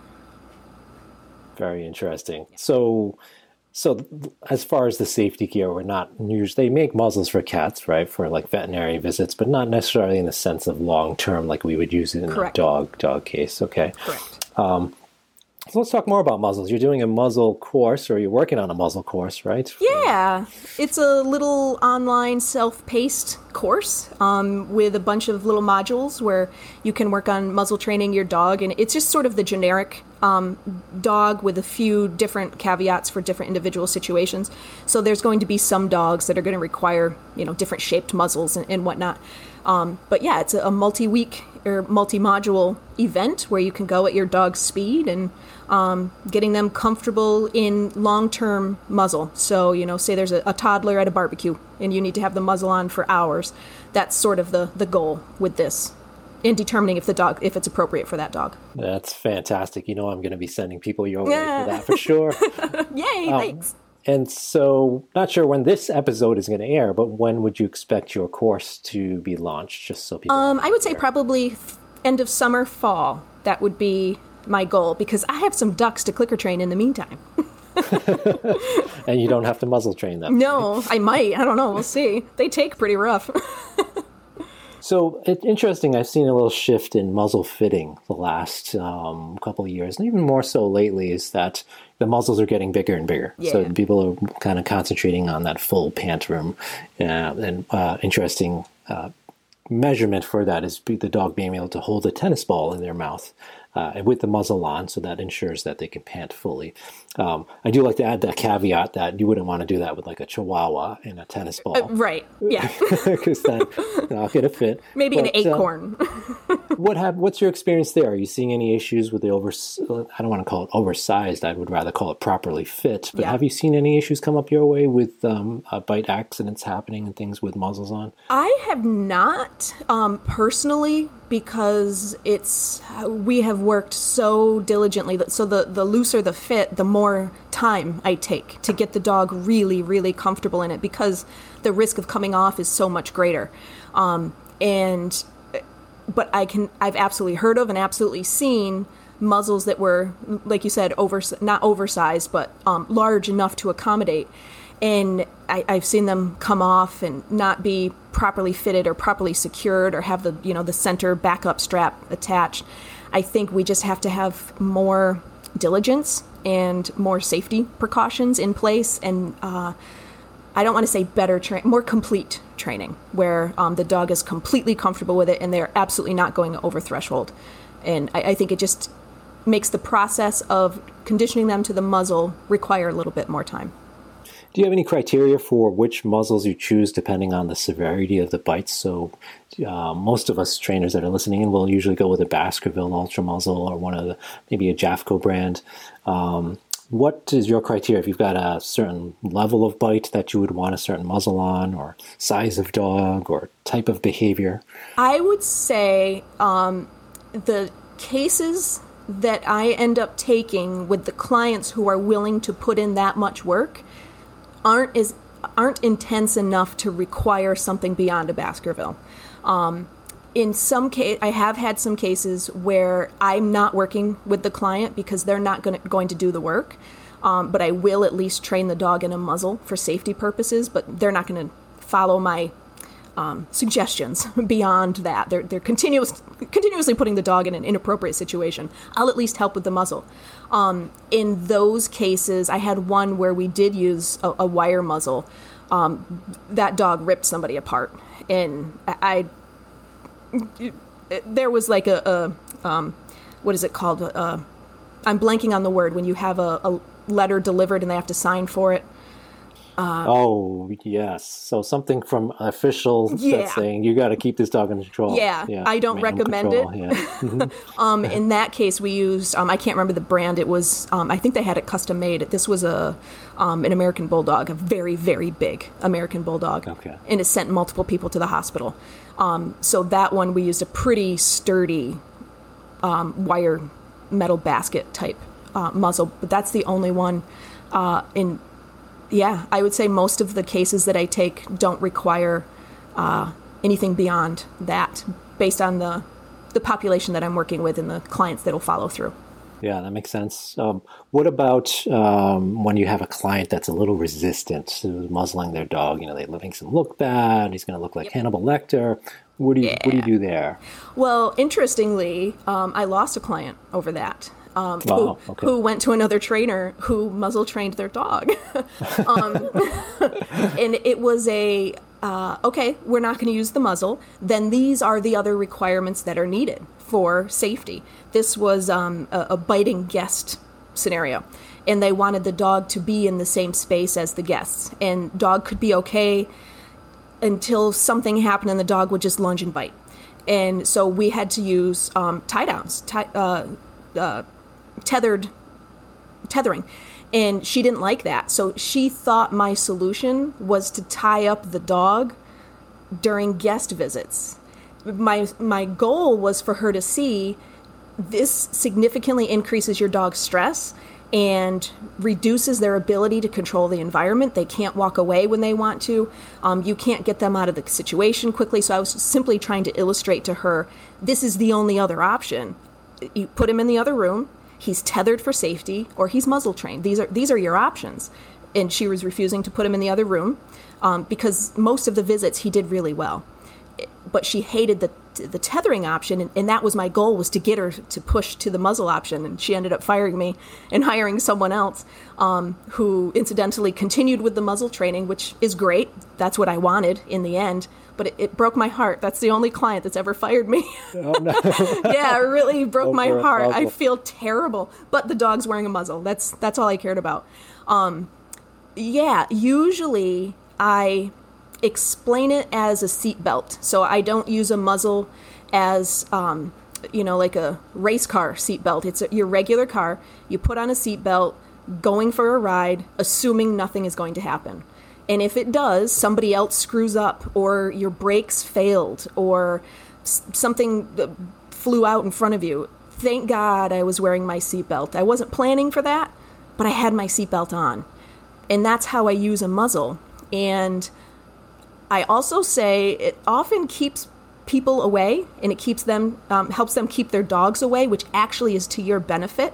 Very interesting. So, so th- as far as the safety gear, we're not usually, they make muzzles for cats, right? For like veterinary visits, but not necessarily in the sense of long term, like we would use it in Correct. a dog dog case. Okay. Correct. So let's talk more about muzzles. You're doing a muzzle course, or you're working on a muzzle course, right? Yeah, it's a little online self-paced course um, with a bunch of little modules where you can work on muzzle training your dog, and it's just sort of the generic um, dog with a few different caveats for different individual situations. So there's going to be some dogs that are going to require, you know, different shaped muzzles and, and whatnot. Um, but yeah, it's a, a multi-week or multi-module event where you can go at your dog's speed and um, getting them comfortable in long-term muzzle. So, you know, say there's a, a toddler at a barbecue and you need to have the muzzle on for hours. That's sort of the, the goal with this in determining if the dog, if it's appropriate for that dog. That's fantastic. You know, I'm going to be sending people your way Yeah. for that for sure. Yay, Um, thanks. And so, not sure when this episode is going to air, but when would you expect your course to be launched? Just so people. Um, I would say aware. probably f- end of summer, fall. That would be my goal because I have some ducks to clicker train in the meantime. And you don't have to muzzle train them. No, I might. I don't know. We'll see. They take pretty rough. So it's interesting. I've seen a little shift in muzzle fitting the last um, couple of years, and even more so lately. Is that the muzzles are getting bigger and bigger? So Yeah. people are kind of concentrating on that full pant room. Uh, and uh, interesting uh, measurement for that is be- the dog being able to hold a tennis ball in their mouth uh, with the muzzle on, so that ensures that they can pant fully. Um, I do like to add that caveat that you wouldn't want to do that with like a Chihuahua and a tennis ball. Right. Yeah. Because that's not going to fit. Maybe an But, uh, acorn. what have what's your experience there? Are you seeing any issues with the over? I don't want to call it oversized. I would rather call it properly fit. But Yeah. have you seen any issues come up your way with um, uh, bite accidents happening and things with muzzles on? I have not um, personally because it's we have worked so diligently. that- So the the looser the fit, the more time I take to get the dog really, really comfortable in it because the risk of coming off is so much greater. Um, and but I can I've absolutely heard of and absolutely seen muzzles that were, like you said, over not oversized but um, large enough to accommodate. And I, I've seen them come off and not be properly fitted or properly secured or have the you know the center backup strap attached. I think we just have to have more diligence and more safety precautions in place, and uh, I don't want to say better, tra- more complete training where um, the dog is completely comfortable with it and they're absolutely not going over threshold. And I, I think it just makes the process of conditioning them to the muzzle require a little bit more time. Do you have any criteria for which muzzles you choose depending on the severity of the bites? So uh, most of us trainers that are listening in will usually go with a Baskerville Ultra Muzzle or one of the, maybe a Jafco brand. Um, what is your criteria? If you've got a certain level of bite that you would want a certain muzzle on, or size of dog, or type of behavior? I would say um, the cases that I end up taking with the clients who are willing to put in that much work aren't as aren't intense enough to require something beyond a Baskerville. Um, in some case, I have had some cases where I'm not working with the client because they're not gonna, going to do the work, um, but I will at least train the dog in a muzzle for safety purposes, but they're not going to follow my um, suggestions beyond that. They're, they're continuous, continuously putting the dog in an inappropriate situation. I'll at least help with the muzzle. Um, in those cases, I had one where we did use a, a wire muzzle. Um, that dog ripped somebody apart, and I, I there was like a, a um, what is it called? Uh, I'm blanking on the word when you have a, a letter delivered and they have to sign for it. Uh, oh, yes. So something from official yeah. that's saying you got to keep this dog under control. Yeah, yeah. I don't Animal recommend control. it. Yeah. um, in that case, we used, um, I can't remember the brand. It was, um, I think they had it custom made. This was a um, an American Bulldog, a very, very big American Bulldog. Okay. And it sent multiple people to the hospital. Um, so that one, we used a pretty sturdy um, wire metal basket type uh, muzzle. But that's the only one uh, in... Yeah, I would say most of the cases that I take don't require uh, anything beyond that based on the the population that I'm working with and the clients that will follow through. Yeah, that makes sense. Um, what about um, when you have a client that's a little resistant to muzzling their dog? You know, they makes him look bad. He's going to look like yep. Hannibal Lecter. What do you yeah. What do you do there? Well, interestingly, um, I lost a client over that. Um, wow, who, okay. who went to another trainer who muzzle trained their dog. um, and it was a, uh, okay, we're not going to use the muzzle. Then these are the other requirements that are needed for safety. This was um, a, a biting guest scenario. And they wanted the dog to be in the same space as the guests. And dog could be okay until something happened and the dog would just lunge and bite. And so we had to use um, tie downs, tie, uh, uh, tethered tethering, and she didn't like that. So she thought my solution was to tie up the dog during guest visits. My my goal was for her to see this significantly increases your dog's stress and reduces their ability to control the environment. They can't walk away when they want to. Um, you can't get them out of the situation quickly. So I was simply trying to illustrate to her, this is the only other option. You put him in the other room. He's tethered for safety, or he's muzzle trained. These are these are your options. And she was refusing to put him in the other room um, because most of the visits he did really well. But she hated the the tethering option, and, and that was my goal, was to get her to push to the muzzle option. And she ended up firing me and hiring someone else um, who incidentally continued with the muzzle training, which is great. That's what I wanted in the end. But it, it broke my heart. That's the only client that's ever fired me. Oh, no. Yeah, it really broke Over my heart. I muzzle. feel terrible. But the dog's wearing a muzzle. That's that's all I cared about. Um, yeah, usually I explain it as a seat belt. So I don't use a muzzle as, um, you know, like a race car seat belt. It's a, your regular car. You put on a seat belt, going for a ride, assuming nothing is going to happen. And if it does, somebody else screws up, or your brakes failed, or s- something flew out in front of you. Thank God I was wearing my seatbelt. I wasn't planning for that, but I had my seatbelt on. And that's how I use a muzzle. And I also say it often keeps people away, and it keeps them, um, helps them keep their dogs away, which actually is to your benefit.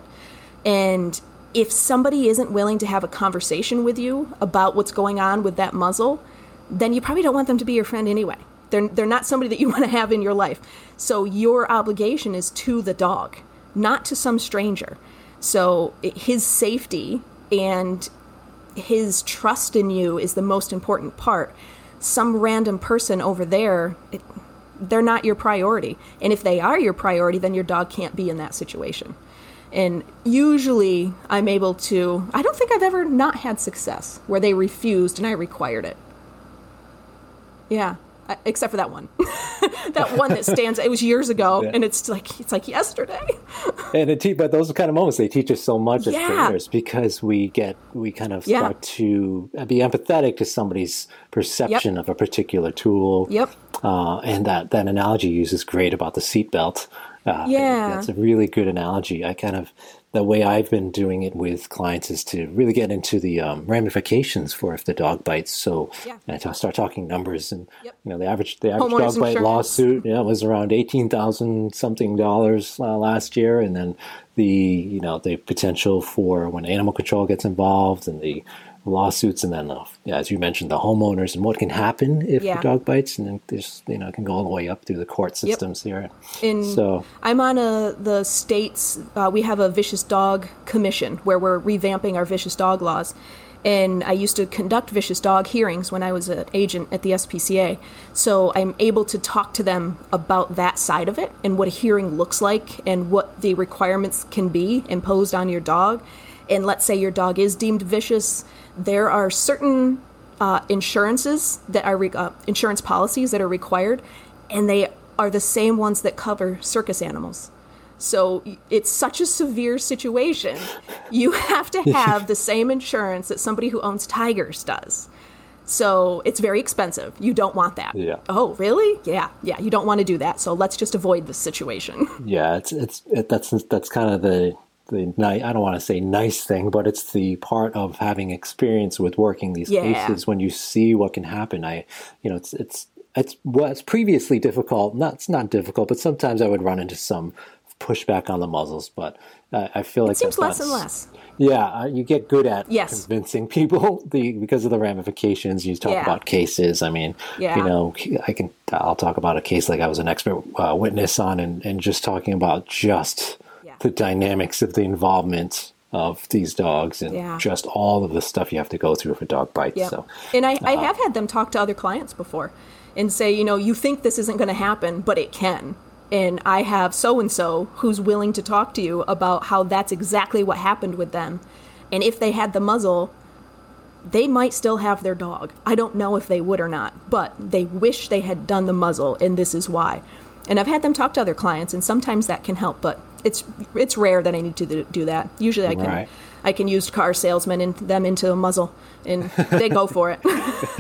And if somebody isn't willing to have a conversation with you about what's going on with that muzzle, then you probably don't want them to be your friend anyway. They're they're not somebody that you want to have in your life. So your obligation is to the dog, not to some stranger. So his safety and his trust in you is the most important part. Some random person over there, it, they're not your priority. And if they are your priority, then your dog can't be in that situation. And usually I'm able to, I don't think I've ever not had success where they refused and I required it. Yeah, except for that one. That one that stands, it was years ago, yeah. And it's like it's like yesterday. And it te- but those kind of moments, they teach us so much as yeah. trainers, because we get, we kind of yeah. start to be empathetic to somebody's perception yep. of a particular tool. Yep. Uh, and that, that analogy you use is great about the seatbelt. Uh, Yeah. That's a really good analogy. I kind of, the way I've been doing it with clients is to really get into the um, ramifications for if the dog bites. So Yeah. I t- start talking numbers, and Yep. you know the average the average Homeowners dog bite insurance. lawsuit, yeah, was around eighteen thousand something dollars uh, last year, and then the you know the potential for when animal control gets involved and the lawsuits, and then the, yeah, as you mentioned, the homeowners and what can happen if Yeah. the dog bites, and then there's you know it can go all the way up through the court systems here. In, So I'm on a the state's. Uh, we have a vicious dog commission where we're revamping our vicious dog laws, and I used to conduct vicious dog hearings when I was an agent at the S P C A. So I'm able to talk to them about that side of it and what a hearing looks like and what the requirements can be imposed on your dog. And let's say your dog is deemed vicious, there are certain uh, insurances that are re- uh, insurance policies that are required, and they are the same ones that cover circus animals. So it's such a severe situation. You have to have the same insurance that somebody who owns tigers does. So it's very expensive. You don't want that. Yeah. Oh, really? Yeah, yeah. You don't want to do that. So let's just avoid this situation. yeah, it's it's it, that's that's kind of the the ni- I don't want to say nice thing, but it's the part of having experience with working these Yeah. cases when you see what can happen. I, you know, it's it's it's was previously difficult. Not it's not difficult, but sometimes I would run into some pushback on the muzzles. But uh, I feel like It seems that's less not, and less. Yeah, uh, you get good at Yes. convincing people the because of the ramifications. You talk Yeah. about cases. I mean, Yeah. you know, I can I'll talk about a case like I was an expert uh, witness on, and, and just talking about just Yeah. the dynamics of the involvement of these dogs and Yeah. just all of the stuff you have to go through if a dog bites. Yeah. So And I, I have had them talk to other clients before and say, you know, you think this isn't going to happen, but it can. And I have so-and-so who's willing to talk to you about how that's exactly what happened with them. And if they had the muzzle, they might still have their dog. I don't know if they would or not, but they wish they had done the muzzle, and this is why. And I've had them talk to other clients, and sometimes that can help, but it's it's rare that I need to do do that. Usually I can Right. I can use car salesmen and them into a muzzle, and they go for it.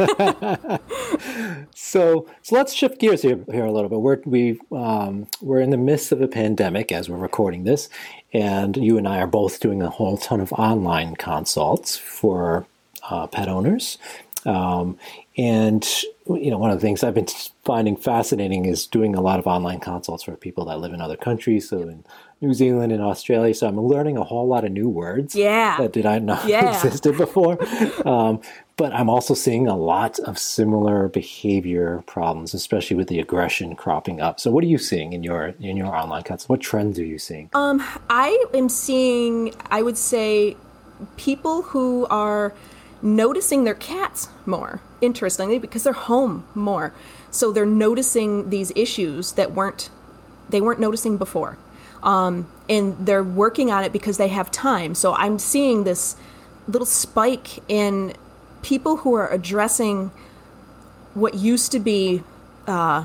So, so let's shift gears here, here a little bit. We're we um, we're in the midst of a pandemic as we're recording this, and you and I are both doing a whole ton of online consults for uh, pet owners. Um, and you know, one of the things I've been finding fascinating is doing a lot of online consults for people that live in other countries, so in New Zealand and Australia. So I'm learning a whole lot of new words Yeah. that did I not Yeah. existed before. Um, but I'm also seeing a lot of similar behavior problems, especially with the aggression cropping up. So what are you seeing in your in your online consults? What trends are you seeing? Um, I am seeing, I would say, people who are noticing their cats more, interestingly, because they're home more. So they're noticing these issues that weren't they weren't noticing before. Um, and they're working on it because they have time. So I'm seeing this little spike in people who are addressing what used to be uh,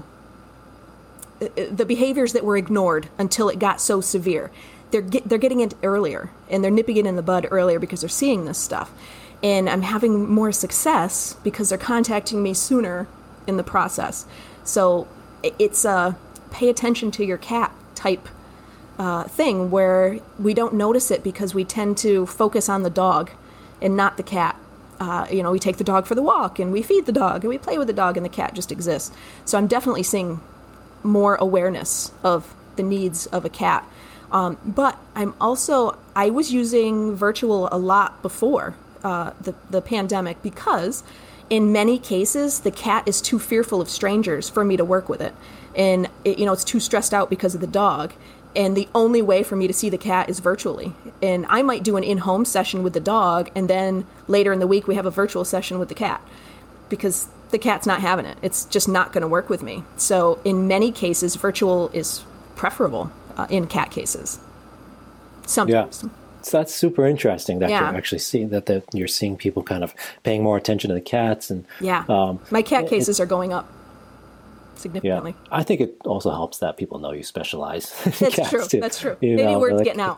the behaviors that were ignored until it got so severe. They're get, they're getting it earlier, and they're nipping it in the bud earlier because they're seeing this stuff. And I'm having more success because they're contacting me sooner in the process. So it's a pay attention to your cat type uh, thing where we don't notice it because we tend to focus on the dog and not the cat. Uh, you know, we take the dog for the walk and we feed the dog and we play with the dog, and the cat just exists. So I'm definitely seeing more awareness of the needs of a cat. Um, but I'm also, I was using virtual a lot before uh, the, the pandemic because in many cases, the cat is too fearful of strangers for me to work with it. And, it, you know, it's too stressed out because of the dog. And the only way for me to see the cat is virtually. And I might do an in-home session with the dog, and then later in the week we have a virtual session with the cat because the cat's not having it. It's just not going to work with me. So in many cases, virtual is preferable uh, in cat cases. Sometimes. Yeah. So that's super interesting that Yeah. you're actually seeing that the, you're seeing people kind of paying more attention to the cats. And Yeah. um, My cat cases are going up yeah, significantly. I think it also helps that people know you specialize. in That's cats true. too. That's true. You Maybe know, word's like- getting out.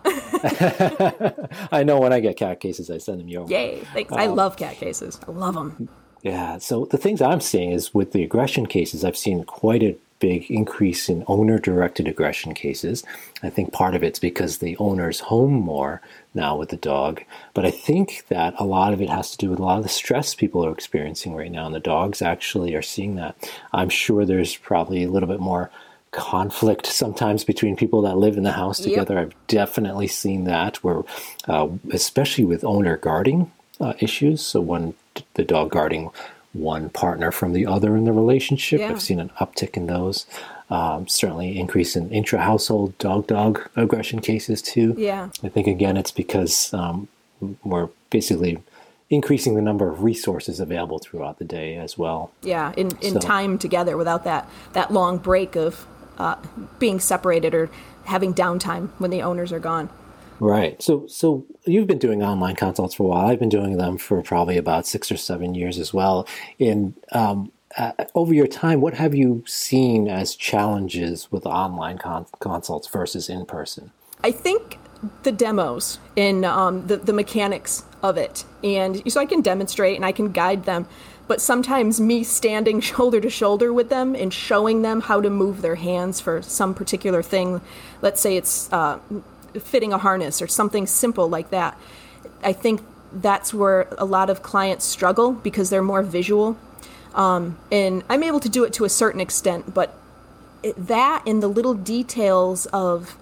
I know when I get cat cases, I send them your way. Yay. Thanks. I love cat cases. I love them. Yeah. So the things I'm seeing is with the aggression cases, I've seen quite a big increase in owner-directed aggression cases. I think part of it's because the owner's home more now with the dog. But I think that a lot of it has to do with a lot of the stress people are experiencing right now, and the dogs actually are seeing that. I'm sure there's probably a little bit more conflict sometimes between people that live in the house together. Yep. I've definitely seen that, where uh, especially with owner guarding uh, issues. So when the dog guarding one partner from the other in the relationship, yeah. I've seen an uptick in those. Um, certainly increase in intra-household dog-dog aggression cases too. Yeah. I think, again, it's because um, we're basically increasing the number of resources available throughout the day as well. Yeah, in, in so, time together without that, that long break of uh, being separated or having downtime when the owners are gone. Right. So so you've been doing online consults for a while. I've been doing them for probably about six or seven years as well. And um, uh, over your time, what have you seen as challenges with online con- consults versus in person? I think the demos and um, the, the mechanics of it. And so I can demonstrate and I can guide them. But sometimes me standing shoulder to shoulder with them and showing them how to move their hands for some particular thing, let's say it's uh, fitting a harness or something simple like that. I think that's where a lot of clients struggle because they're more visual. Um, and I'm able to do it to a certain extent, but it, that and the little details of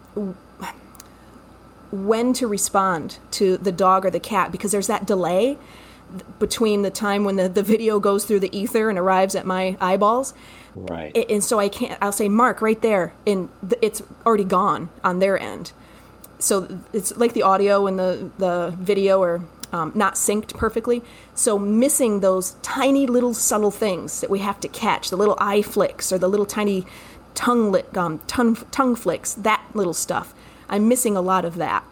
when to respond to the dog or the cat, because there's that delay between the time when the, the video goes through the ether and arrives at my eyeballs. Right. And so I can't, I'll say, Mark, right there, and it's already gone on their end. So it's like the audio and the, the video are um, not synced perfectly. So missing those tiny little subtle things that we have to catch, the little eye flicks or the little tiny tongue, lick, um, tongue, tongue flicks, that little stuff. I'm missing a lot of that.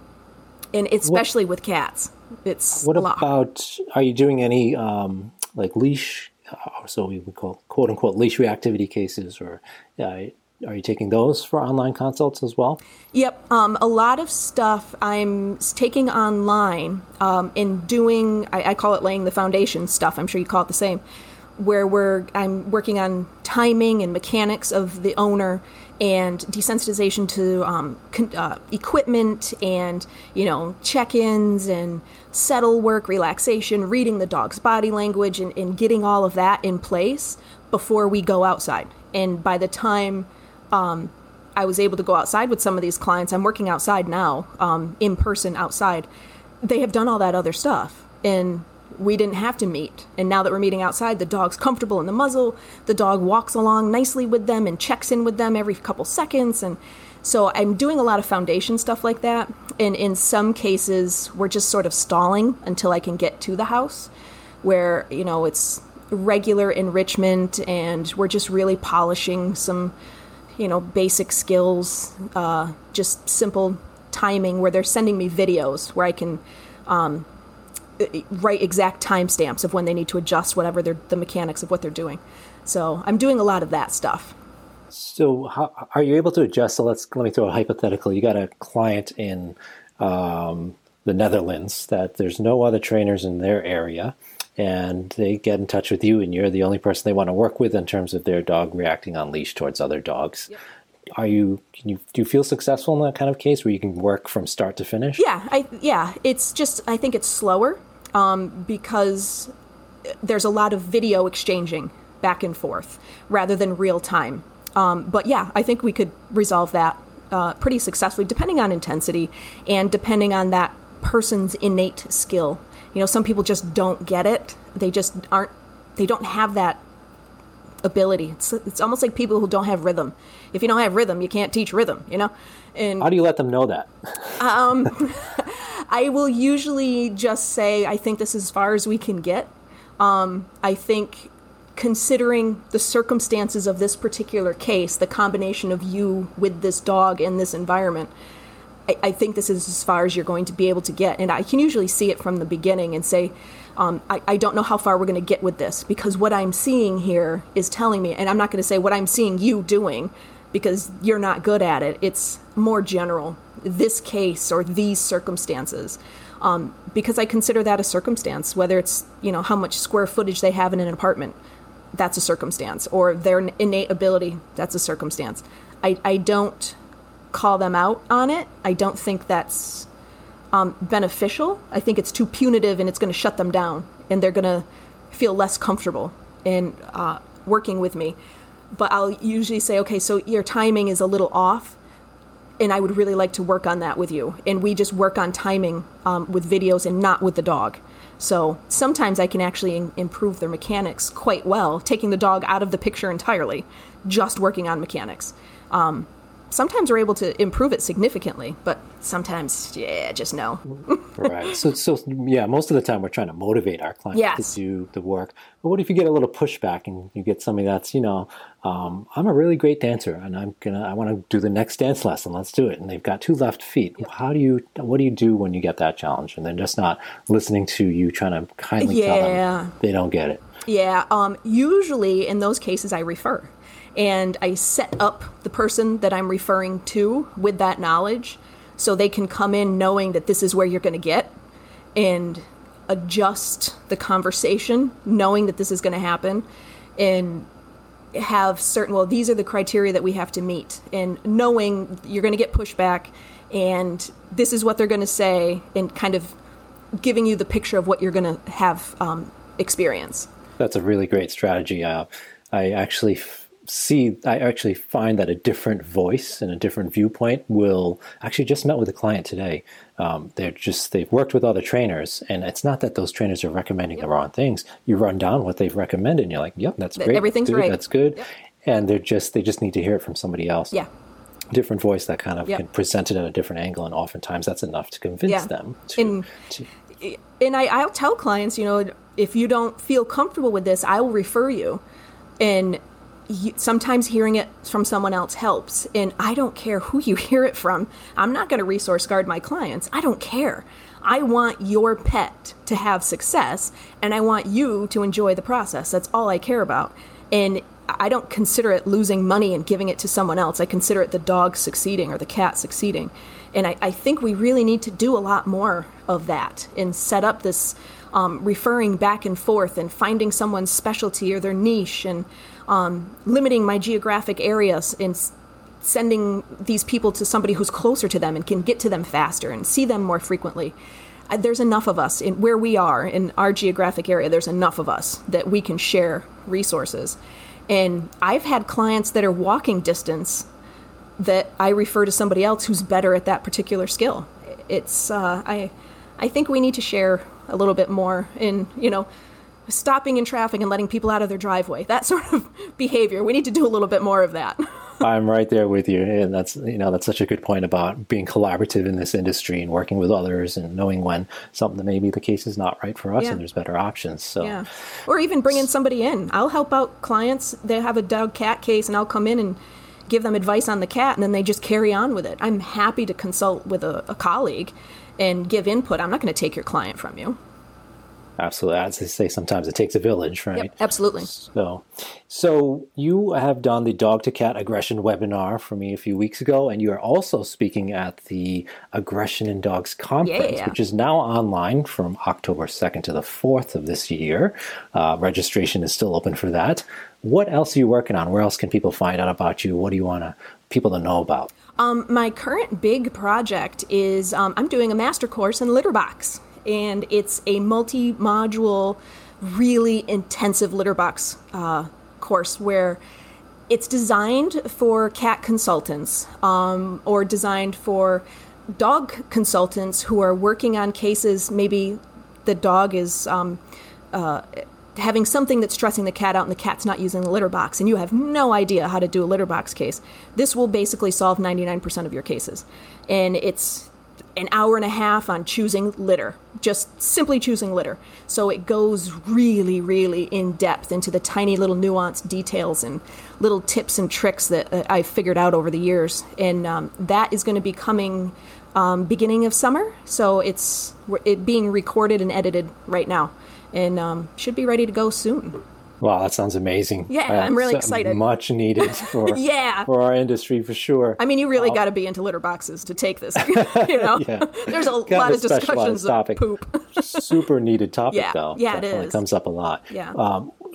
And especially what, with cats. It's What a lot. about, are you doing any um, like leash, uh, so we would call quote unquote leash reactivity cases, or uh, are you taking those for online consults as well? Yep. Um, a lot of stuff I'm taking online um, and doing, I, I call it laying the foundation stuff. I'm sure you call it the same, where we're I'm working on timing and mechanics of the owner and desensitization to um, con- uh, equipment and, you know, check-ins and settle work, relaxation, reading the dog's body language and, and getting all of that in place before we go outside. And by the time um, I was able to go outside with some of these clients, I'm working outside now, um, in person outside, they have done all that other stuff. And we didn't have to meet. And now that we're meeting outside, the dog's comfortable in the muzzle. The dog walks along nicely with them and checks in with them every couple seconds. And so I'm doing a lot of foundation stuff like that. And in some cases, we're just sort of stalling until I can get to the house where, you know, it's regular enrichment and we're just really polishing some, you know, basic skills, uh, just simple timing where they're sending me videos where I can, um, write exact timestamps of when they need to adjust whatever they're, the mechanics of what they're doing. So I'm doing a lot of that stuff. So how, are you able to adjust? So let's let me throw a hypothetical. You got a client in um, the Netherlands that there's no other trainers in their area, and they get in touch with you, and you're the only person they want to work with in terms of their dog reacting on leash towards other dogs. Yep. Are you, can you, do you feel successful in that kind of case where you can work from start to finish? Yeah, I, yeah. It's just, I think it's slower. Um, because there's a lot of video exchanging back and forth rather than real time. Um, but yeah, I think we could resolve that uh, pretty successfully, depending on intensity and depending on that person's innate skill. You know, some people just don't get it. They just aren't, they don't have that ability. It's, it's almost like people who don't have rhythm. If you don't have rhythm, you can't teach rhythm, you know? And how do you let them know that? um, I will usually just say, I think this is as far as we can get. Um, I think considering the circumstances of this particular case, the combination of you with this dog in this environment, I, I think this is as far as you're going to be able to get. And I can usually see it from the beginning and say, um, I, I don't know how far we're going to get with this, because what I'm seeing here is telling me, and I'm not going to say what I'm seeing you doing, because you're not good at it. It's more general, this case or these circumstances, um, because I consider that a circumstance, whether it's, you know, how much square footage they have in an apartment. that's a circumstance, or their innate ability, that's a circumstance. I, I don't call them out on it. I don't think that's um, beneficial. I think it's too punitive and it's going to shut them down and they're going to feel less comfortable in uh, working with me. But I'll usually say, okay, so your timing is a little off and I would really like to work on that with you. And we just work on timing um, with videos and not with the dog. So sometimes I can actually in- improve their mechanics quite well, taking the dog out of the picture entirely, just working on mechanics. Um, sometimes we're able to improve it significantly, but sometimes, yeah, just no. Right. So, so yeah, most of the time we're trying to motivate our clients yes. to do the work. But what if you get a little pushback and you get somebody that's, you know, um, I'm a really great dancer and I'm gonna, I want to do the next dance lesson. Let's do it. And they've got two left feet. Yep. How do you, what do you do when you get that challenge and they're just not listening to you trying to kindly yeah. tell them they don't get it? Yeah. Um, usually in those cases I refer. And I set up the person that I'm referring to with that knowledge so they can come in knowing that this is where you're going to get and adjust the conversation, knowing that this is going to happen, and have certain, well, these are the criteria that we have to meet, and knowing you're going to get pushback and this is what they're going to say, and kind of giving you the picture of what you're going to have um, experience. That's a really great strategy. Uh, I actually... F- see, I actually find that a different voice and a different viewpoint will actually just met with a client today. Um, they're just, they've worked with other trainers and it's not that those trainers are recommending yep. the wrong things. You run down what they've recommended and you're like, yep, that's great. Everything's Dude, right. That's good. Yep. And they're just, they just need to hear it from somebody else. Yeah. Different voice that kind of yep. can present it at a different angle. And oftentimes that's enough to convince yeah. them. To, and to, and I, I'll tell clients, you know, if you don't feel comfortable with this, I will refer you. And sometimes hearing it from someone else helps. And I don't care who you hear it from. I'm not going to resource guard my clients. I don't care. I want your pet to have success and I want you to enjoy the process. That's all I care about. And I don't consider it losing money and giving it to someone else. I consider it the dog succeeding or the cat succeeding. And I, I think we really need to do a lot more of that and set up this um, referring back and forth and finding someone's specialty or their niche and Um, limiting my geographic areas and s- sending these people to somebody who's closer to them and can get to them faster and see them more frequently. Uh, there's enough of us in where we are in our geographic area. There's enough of us that we can share resources. And I've had clients that are walking distance that I refer to somebody else who's better at that particular skill. It's uh, I I think we need to share a little bit more in, you know, stopping in traffic and letting people out of their driveway, that sort of behavior. We need to do a little bit more of that. I'm right there with you. And that's, you know, that's such a good point about being collaborative in this industry and working with others and knowing when something maybe the case is not right for us yeah. and there's better options. So, yeah. Or even bringing somebody in. I'll help out clients. They have a dog cat case and I'll come in and give them advice on the cat and then they just carry on with it. I'm happy to consult with a, a colleague and give input. I'm not going to take your client from you. Absolutely. As they say, sometimes it takes a village, right? Yep, absolutely. So, so you have done the Dog to Cat Aggression webinar for me a few weeks ago, and you are also speaking at the Aggression in Dogs Conference, yeah. which is now online from October second to the fourth of this year. Uh, registration is still open for that. What else are you working on? Where else can people find out about you? What do you want to, people to know about? Um, my current big project is um, I'm doing a master course in litter box. And it's a multi-module, really intensive litter box uh, course where it's designed for cat consultants um, or designed for dog consultants who are working on cases. Maybe the dog is um, uh, having something that's stressing the cat out and the cat's not using the litter box and you have no idea how to do a litter box case. This will basically solve ninety-nine percent of your cases. And it's an hour and a half on choosing litter, just simply choosing litter. So it goes really, really in depth into the tiny little nuanced details and little tips and tricks that uh, I've figured out over the years. And um, that is going to be coming um, beginning of summer. So it's it being recorded and edited right now and um, should be ready to go soon. Wow, that sounds amazing. Yeah, uh, I'm really excited. Much needed for yeah. for our industry for sure. I mean, you really got to be into litter boxes to take this. You know, yeah. There's a kind lot of of discussions topic. of poop. Super needed topic, yeah. though. Yeah, Definitely it is. comes up a lot. Yeah. Um,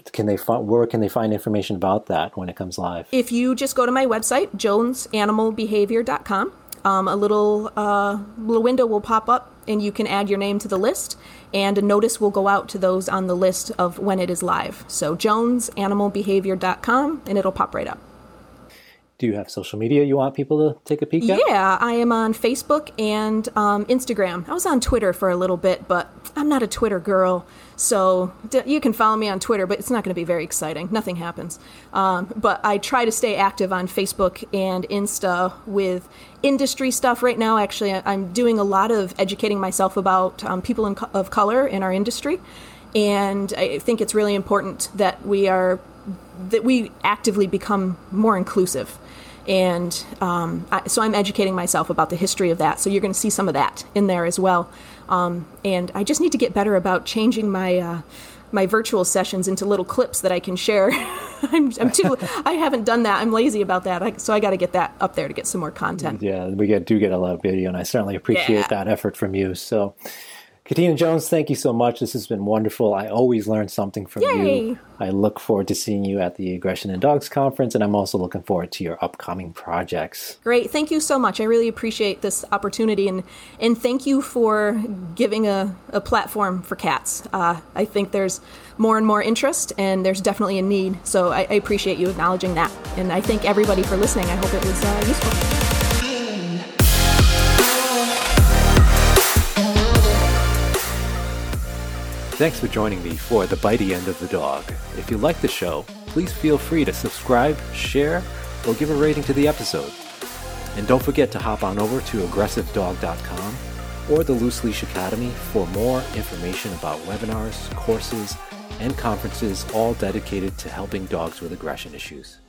can they find, where can they find information about that when it comes live? If you just go to my website, jones animal behavior dot com, um, a little uh, little window will pop up, and you can add your name to the list, and a notice will go out to those on the list of when it is live. So jones animal behavior dot com, and it'll pop right up. Do you have social media you want people to take a peek at? Yeah, I am on Facebook and um, Instagram. I was on Twitter for a little bit, but I'm not a Twitter girl. So d- you can follow me on Twitter, but it's not going to be very exciting. Nothing happens. Um, but I try to stay active on Facebook and Insta with industry stuff right now. Actually, I- I'm doing a lot of educating myself about um, people in co- of color in our industry. And I think it's really important that we are that we actively become more inclusive. And um, I, so I'm educating myself about the history of that. So you're going to see some of that in there as well. Um, and I just need to get better about changing my uh, my virtual sessions into little clips that I can share. I'm, I'm too. I haven't done that. I'm lazy about that. I, so I got to get that up there to get some more content. Yeah, we get, do get a lot of video, and I certainly appreciate Yeah. that effort from you. So, Katina Jones, thank you so much. This has been wonderful. I always learn something from Yay. you. I look forward to seeing you at the Aggression in Dogs conference, and I'm also looking forward to your upcoming projects. Great. Thank you so much. I really appreciate this opportunity, and, and thank you for giving a, a platform for cats. Uh, I think there's more and more interest, and there's definitely a need. So I, I appreciate you acknowledging that. And I thank everybody for listening. I hope it was uh, useful. Thanks for joining me for The Bitey End of the Dog. If you like the show, please feel free to subscribe, share, or give a rating to the episode. And don't forget to hop on over to aggressive dog dot com or the Loose Leash Academy for more information about webinars, courses, and conferences all dedicated to helping dogs with aggression issues.